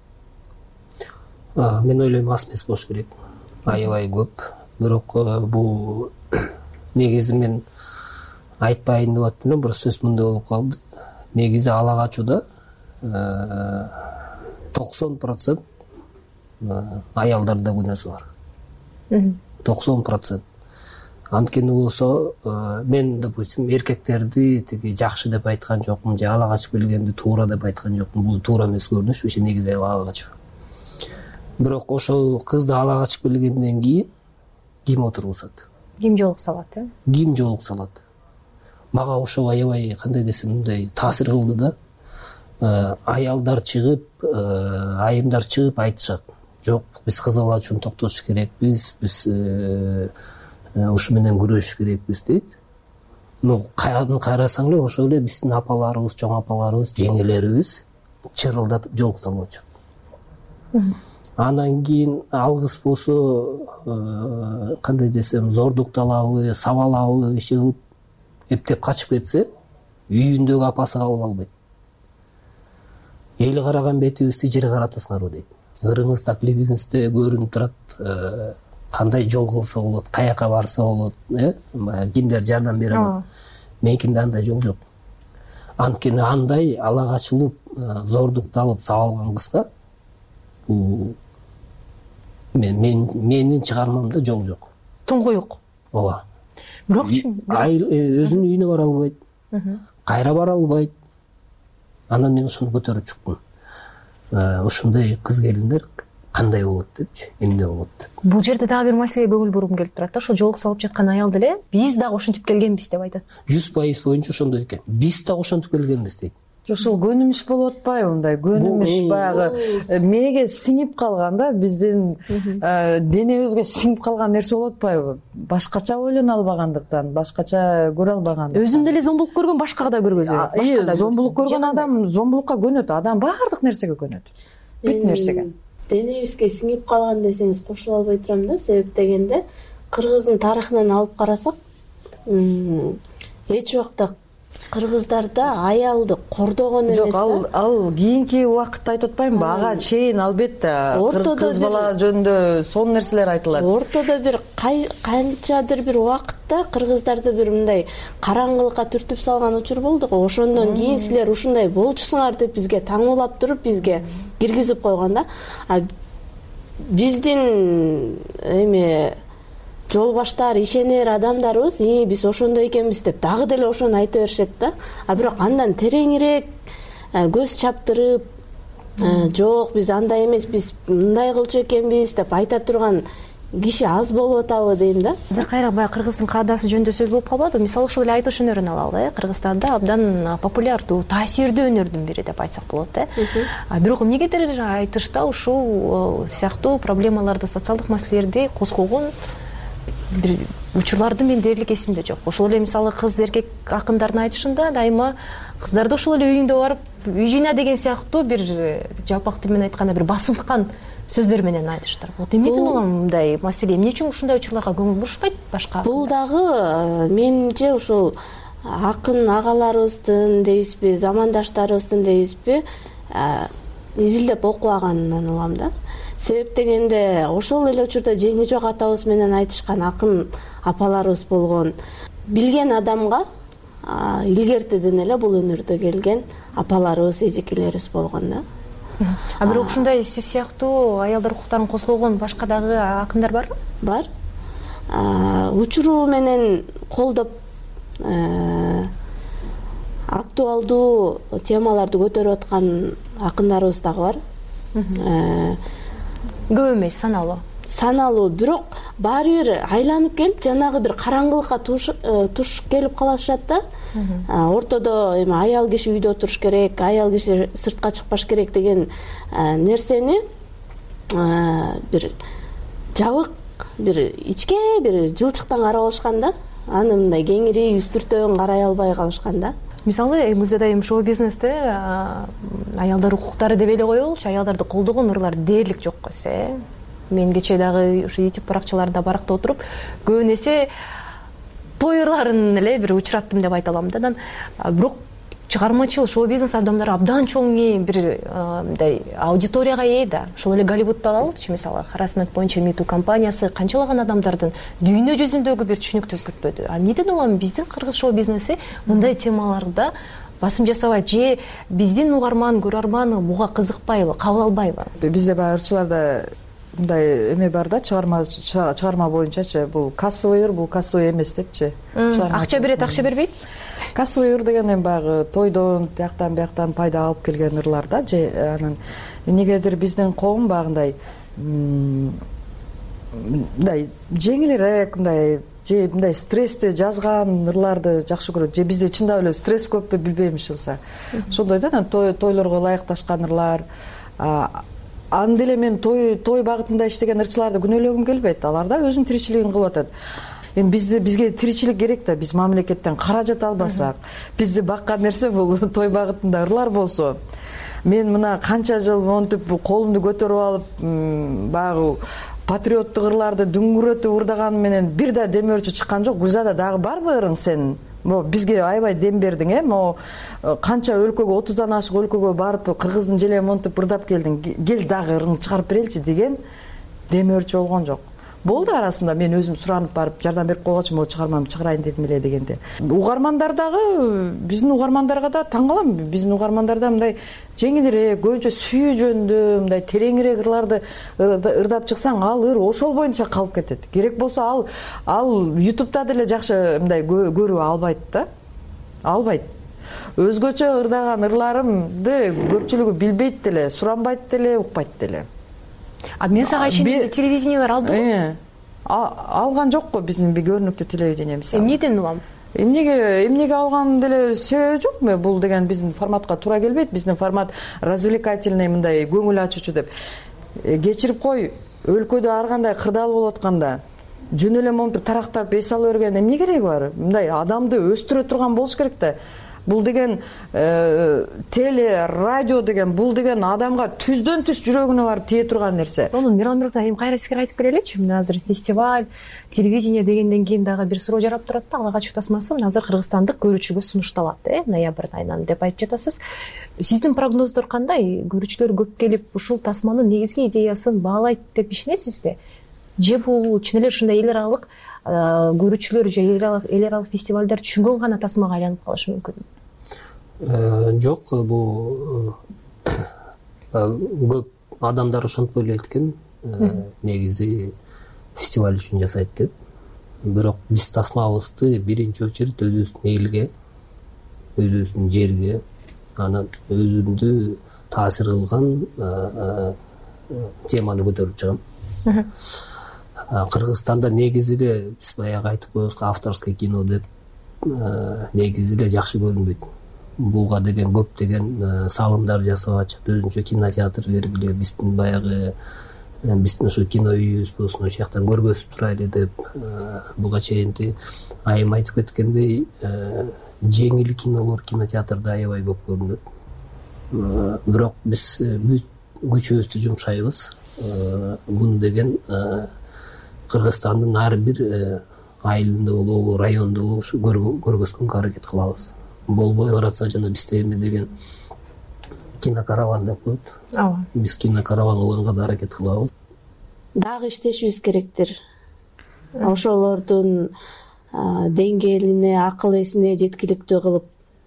Мен ойлойм аз эмес болуш керек. Аябай көп. Бирок бул негизи мен айтпайын деп аттым, бир сөз мындай болуп калды. Негизи ала качууда 90% аялдарда күнөөсү бар. 90%. Анткени болсо мен допустим эркектерди тиги жакшы деп айткан жокмун же ала качып келгенди туура деп айткан жокмун. Бул туура эмес көрүнүш, иши негизи ала качып. Бирок ошол кызды ала качып келгенден кийин ким отургузат? Ким жоолук салат, Ким жоолук салат? Мага ошол аябай кандай десем мындай таасир кылды да. Аялдар чыгып, айымдар чыгып айтышат. Жок, биз кызыл үчүн токтош керекпиз, биз ушу менен күрөшүш керекпиз дейт. Каядан карасаң эле ошол эле биздин апаларыбыз, чоң апаларыбыз, жеңелерибиз чырылдатып жоолук салып атышат. Анан кийин ал кыз болсо кандай десем зордукталабы, сабалабы, иши кылып эптеп качып кетсе, үйүндөгү апасы кабыл албайт. Эл караган бетибизди жер каратасыңарбы дейт. Ырыңыз, таклибиңизде көрүнүп турат, кандай жол кылса болот, каяка барса болот, кимдер жардам бере алат. Меникинде андай жол жок. Анткени андай ала качылып, зордукталып сабалган кызга бул менин чыгармамда жол жок. Туңгуюк. Ооба. Бирок өзүнүн үйүнө бара албайт, кайра бара албайт. Анан мен ошону көтөрүп чыктым. Ушундай кыз келиндер кандай болот депчи, эмне болот деп. Бул жерде дагы бир маселеге көңүл бургум келип турат да. Ошо жоолук салып жаткан аял деле биз дагы ошентип келгенбиз деп айтат. 100% боюнча ошондой экен. Биз дагы ошентип келгенбиз дейт. Ошол көнүмүш болуп атпайбы? Мындай көнүмүш баягы мээге сиңип калган да, биздин денебизге сиңип калган нерсе болуп атпайбы? Башкача ойлоно албагандыктан, башкача көрө албагандыктан. Өзүм деле зомбулук көргөн, башкага да көргөзөм. Зомбулук көргөн адам зомбулукка көнөт. Адам баардык нерсеге көнөт. Бүт нерсеге. Денебизге сиңип калган десеңиз кошула албай турам да. Себеп дегенде кыргыздын тарыхынан алып карасак, эч убакта кыргыздарда аялды кордогон эмес. Жок, ал кийинки убакытта айтып атпаймынбы? Ага чейин албетте кыз бала жөнүндө сонун нерселер айтылат. Ортодо бир канчадыр бир убакытта кыргыздарды бир мындай караңгылыкка түртүп салган учур болду го. Ошондон кийин силер ушундай болчусуңар деп бизге таңуулап туруп бизге киргизип койгон да. Биздин жол баштар, ишенер адамдарыбыз, биз ошондой экенбиз деп дагы деле ошону айта беришет да. Бирок андан тереңирээк көз чаптырып, жок, биз андай эмес, биз мындай кылчу экенбиз деп айта турган киши аз болуп атабы дейм да. Азыр кайра баягы кыргыздын каадасы жөнүндө сөз болуп калбады. Мисалы ушул эле айтыш өнөрүн алалы, Кыргызстанда абдан популярдуу, таасирдүү өнөрдүн бири деп айтсак болот, Бирок эмнегедир айтышта ушул сыяктуу проблемаларды, социалдык маселелерди козгогон бир учурларды мен дээрлик эсимде жок. Ошол эле мисалы кыз эркек акындардын айтышында дайыма кыздарды ошол эле үйүндө барып үй жыйна деген сыяктуу бир жалпак тил менен айтканда бир басынткан сөздөр менен айтыштыр. Вот эмнеден улам мындай маселе, эмне үчүн ушундай учурларга көңүл бурушпайт башка? Бул дагы менимче ушул акын агаларыбыздын дейбизби, замандаштарыбыздын дейбизби, изилдеп окубаганынан улам да. Себеп дегенде ошол эле учурда жеңи жок атабыз менен айтышкан акын апаларыбыз болгон. Билген адамга илгертеден эле бул өнөрдө келген апаларыбыз, эжекелерибиз болгон да. Бирок ушундай сиз сыяктуу аялдар укуктарын козгогон башка дагы акындар барбы? Бар. Учуру менен колдоп актуалдуу темаларды көтөрүп аткан акындарыбыз дагы бар. Көп эмес, саналуу, бирок баары бир айланып келип жанагы бир караңгылыкка туш келип калышат да. Ортодо аял киши үйдө отуруш керек, аял киши сыртка чыкпаш керек деген нерсени бир жабык, бир ичке бир жылчыктан карап алышкан да. Аны мындай кеңири үстүртөн карай албай калышкан да. Мисалы, музейде дайым шоу-бизнесте аялдар укуктары деп эле коелучу, аялдарды колдогон ырлар дээрлик жок койсо, Мен кечээ дагы ушу YouTube баракчаларында барактап отуруп, көбүн эсе той ырларын эле бир учураттым деп айта алам да. Бирок чыгармачыл шоу-бизнес адамдары абдан чоң бир мындай аудиторияга ээ да. Ошол эле Голливудду алалычы, мисалы, харассмент боюнча MeToo компаниясы канчалаган адамдардын дүйнө жүзүндөгү бир түшүнүктү өзгөртпөдү. Эмнеден улам биздин кыргыз шоу-бизнеси мындай темаларда басым жасабайт же биздин угарман, көрөрман буга кызыкпайбы, кабыл албайбы? Бизде баягы ырчыларда мындай эме бар да, чыгарма боюнчачы, бул кассовый ыр, бул кассовый эмес депчи. Акча берет, акча бербейт? Кассовый ыр деген эми баягы тойдон тияктан бияктан пайда алып келген ырлар да. Анан эмнегедир биздин коом баягындай мындай жеңилирээк, мындай же мындай стрессти жазган ырларды жакшы көрөт, же бизде чындап эле стресс көппү билбейм чыкса. Ошондой да, тойлорго ылайыкташкан ырлар. Анда эле мен той багытында иштеген ырчыларды күнөөлөгүм келбейт. Алар да өзүнүн тиричилигин кылып атат. Эми бизге тиричилик керек да, биз мамлекеттен каражат албасак, бизди баккан нерсе бул той багытында ырлар болсо. Мен мына канча жыл монтип колумду көтөрүп алып, баягы патриоттук ырларды дүңгүрөтүп ырдаган менен бир да демөөрчү чыккан жок. Гүлзада дагы барбы ырың сенин? Бизге аябай дем бердиң, могу канча өлкөгө, 30дан ашык өлкөгө барып кыргыздын желе монтип ырдап келдиң. Кел дагы ырың чыгарып береличи деген демөөрчү болгон жок. Болду арасында мен өзүм суранып барып жардам берип койгочумун, могу чыгармамды чыгарайын дедим эле дегенде. Угармандар дагы, биздин угармандарга да таң калам. Биздин угармандарда мындай жеңилирээк, көбүнчө сүйүү жөнүндө мындай тереңирээк ырларды ырдап чыксаң, ал ыр ошол боюнча калып кетет. Керек болсо ал YouTube'да деле жакшы мындай көрүү албайт да. Албайт. Өзгөчө ырдаган ырларымды көпчүлүгү билбейт деле, суранбайт деле, укпайт деле. Мен сага ишенем, телевидениелер алдыбы? Алган жокко биздин көрүнүктүү телевидение мисалы. Эмнеден улам? Эмнеге алган деле себеби жокпу? Бул деген биздин форматка туура келбейт. Биздин формат развлекательный, мындай көңүл ачуучу деп. Кечирип кой, өлкөдө ар кандай кырдаал болуп атканда жөн эле монтип тарактап эс ала берген эмне кереги бар? Мындай адамды өстүрө турган болуш керек да. Бул деген теле, радио деген, бул деген адамга түздөн түз жүрөгүнө барып тие турган нерсе. Сонун Мирал мырза, эми кайра сизге айтып келеличи. Мына азыр фестиваль, телевидение дегенден кийин дагы бир суроо жарап турат да. Ала качуу тасмасы мына азыр кыргызстандык көрүүчүгө сунушталат, ноябрь айынан деп айтып жатасыз. Сиздин прогноздор кандай? Көрүүчүлөр көп келип, ушул тасманын негизги идеясын баалайт деп ишенесизби? Же бул чын эле ушундай эл аралык көрүүчүлөр же эл аралык фестивалдар түшүнгөн гана тасмага айланып калышы мүмкүн? Жок, бул көп адамдар ошентпой эле экен, негизи фестиваль үчүн жасайт деп. Бирок биз тасмабызды биринчи очередь өзүбүздүн элге, өзүбүздүн жерге, анан өзүмдү таасир кылган теманы көтөрүп чыгам. Кыргызстанда негизи эле биз баягы айтып коебузга авторский кино деп негизи эле жакшы көрүнбөйт. Буга деген көптөгөн салымдар жасап атышат, өзүнчө кинотеатр бергиле, биздин баягы биздин ушу кино үйүбүз болсун, ошол жактан көргөзүп турайлы деп буга чейинки айым айтып кеткендей жеңил кинолор кинотеатрда аябай көп көрүнөт. Бирок биз күчүбүздү жумшайбыз. Муну деген Кыргызстандын ар бир айылында болобу, районунда болобу көргөзгөнгө аракет кылабыз. Болбой баратса жана бизде эме деген кинокараван деп коет. Биз кинокараван кылганга да аракет кылабыз. Дагы иштешибиз керектир. Ошолордун деңгээлине, акыл эсине жеткиликтүү кылып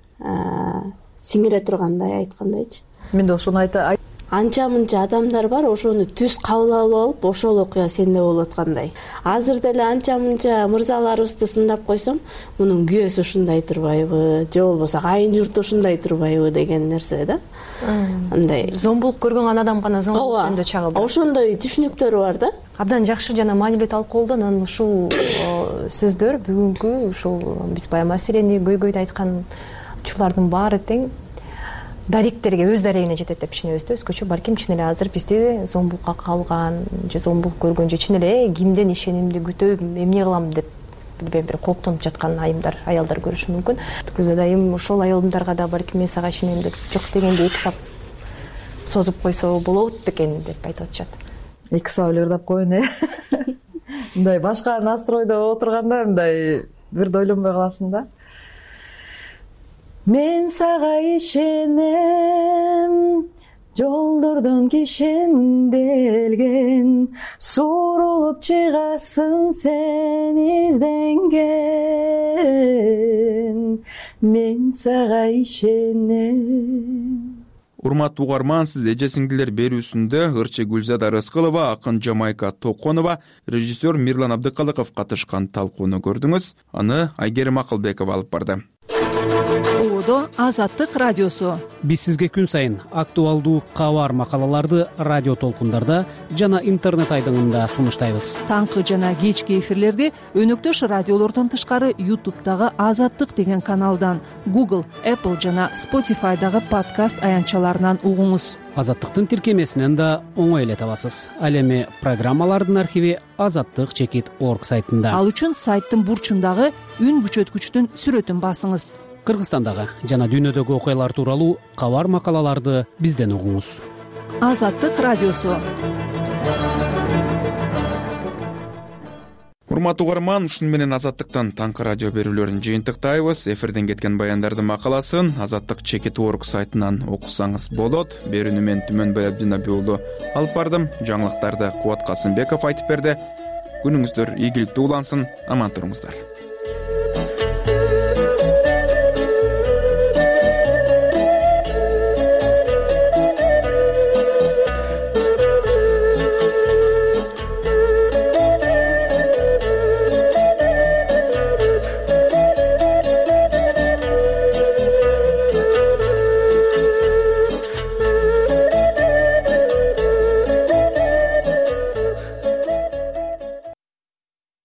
сиңире тургандай айткандайчы. Мен да ошону айтам. Анча мынча адамдар бар, ошону түз кабыл алып, ошол окуя сенде болуп аткандай. Азыр деле анча мынча мырзаларыбызды сындап койсом, мунун күйөөсү ушундай турбайбы, же болбосо кайын журту ушундай турбайбы деген нерсе да. Андай зомбулук көргөн адам гана зомбулук жөнүндө чагылды. Ошондой түшүнүктөр бар да. Абдан жакшы жана маанилүү талкуулду. Анан ушул сөздөр бүгүнкү ушул биз баягы маселени көйгөйдө айткан учурлардын баары тең даректерге өз дарегине жетет деп ишенебиз да. Өзгөчө балким чын эле азыр бизде зомбулукка калган же зомбулук көргөн же чын эле кимден ишенимди күтөм, эмне кылам деп билбейм, бир кооптонуп жаткан айымдар, аялдар көрүшү мүмкүн. Гүлзада айым ошол аялдарга да балким мен сага ишенем деп, жок дегенде 2 сап созуп койсо болот бекен деп айтып атышат. 2 сап эле ырдап коеюн, мындай башка настройдо отурганда мындай бирде ойлонбой каласың да. Мен сага ишенем, жолдордон кишенделген, сурулуп чыгасың сен изденген. Мен сага ишенем. урматтуу угарман, сиз эже сиңдилер берүүсүндө ырчы Гүлзада Рыскылова, акын Жамайка Токонова, режиссер Мирлан Абдыкалыков катышкан талкууну көрдүңүз. Аны Айгерим Акылбекова алып барды. Ободо Азаттык радиосу. Биз сизге күн сайын актуалдуу кабар макалаларды радио толкундарда жана интернет айдыңында сунуштайбыз. Таңкы жана кечки эфирлерди өнөктөш радиолордон тышкары YouTube'дагы Азаттык деген каналдан, Google, Apple жана Spotify'дагы подкаст аянтчаларынан угуңуз. Азаттыктын тиркемесинен да оңой эле табасыз. Ал эми программалардын архиви azattik.org сайтында. Ал үчүн сайттын бурчундагы үн күчөткүчтүн сүрөтүн басыңыз. Кыргызстандагы жана дүйнөдөгү окуялар тууралуу кабар макалаларды бизден угуңуз. Азаттык радиосу. Урматтуу угарман, ушуну менен Азаттыктан таңкы радио берүүлөрүн жыйынтыктайбыз. Эфирден кеткен баяндардын макаласын azattik.org сайтынан окусаңыз болот. Берүүнү мен Түмөнбай Абдинаби уулу алып бардым. Жаңылыктарды Кубат Касымбеков айтып берди. Күнүңүздөр ийгиликтүү улансын, аман туруңуздар.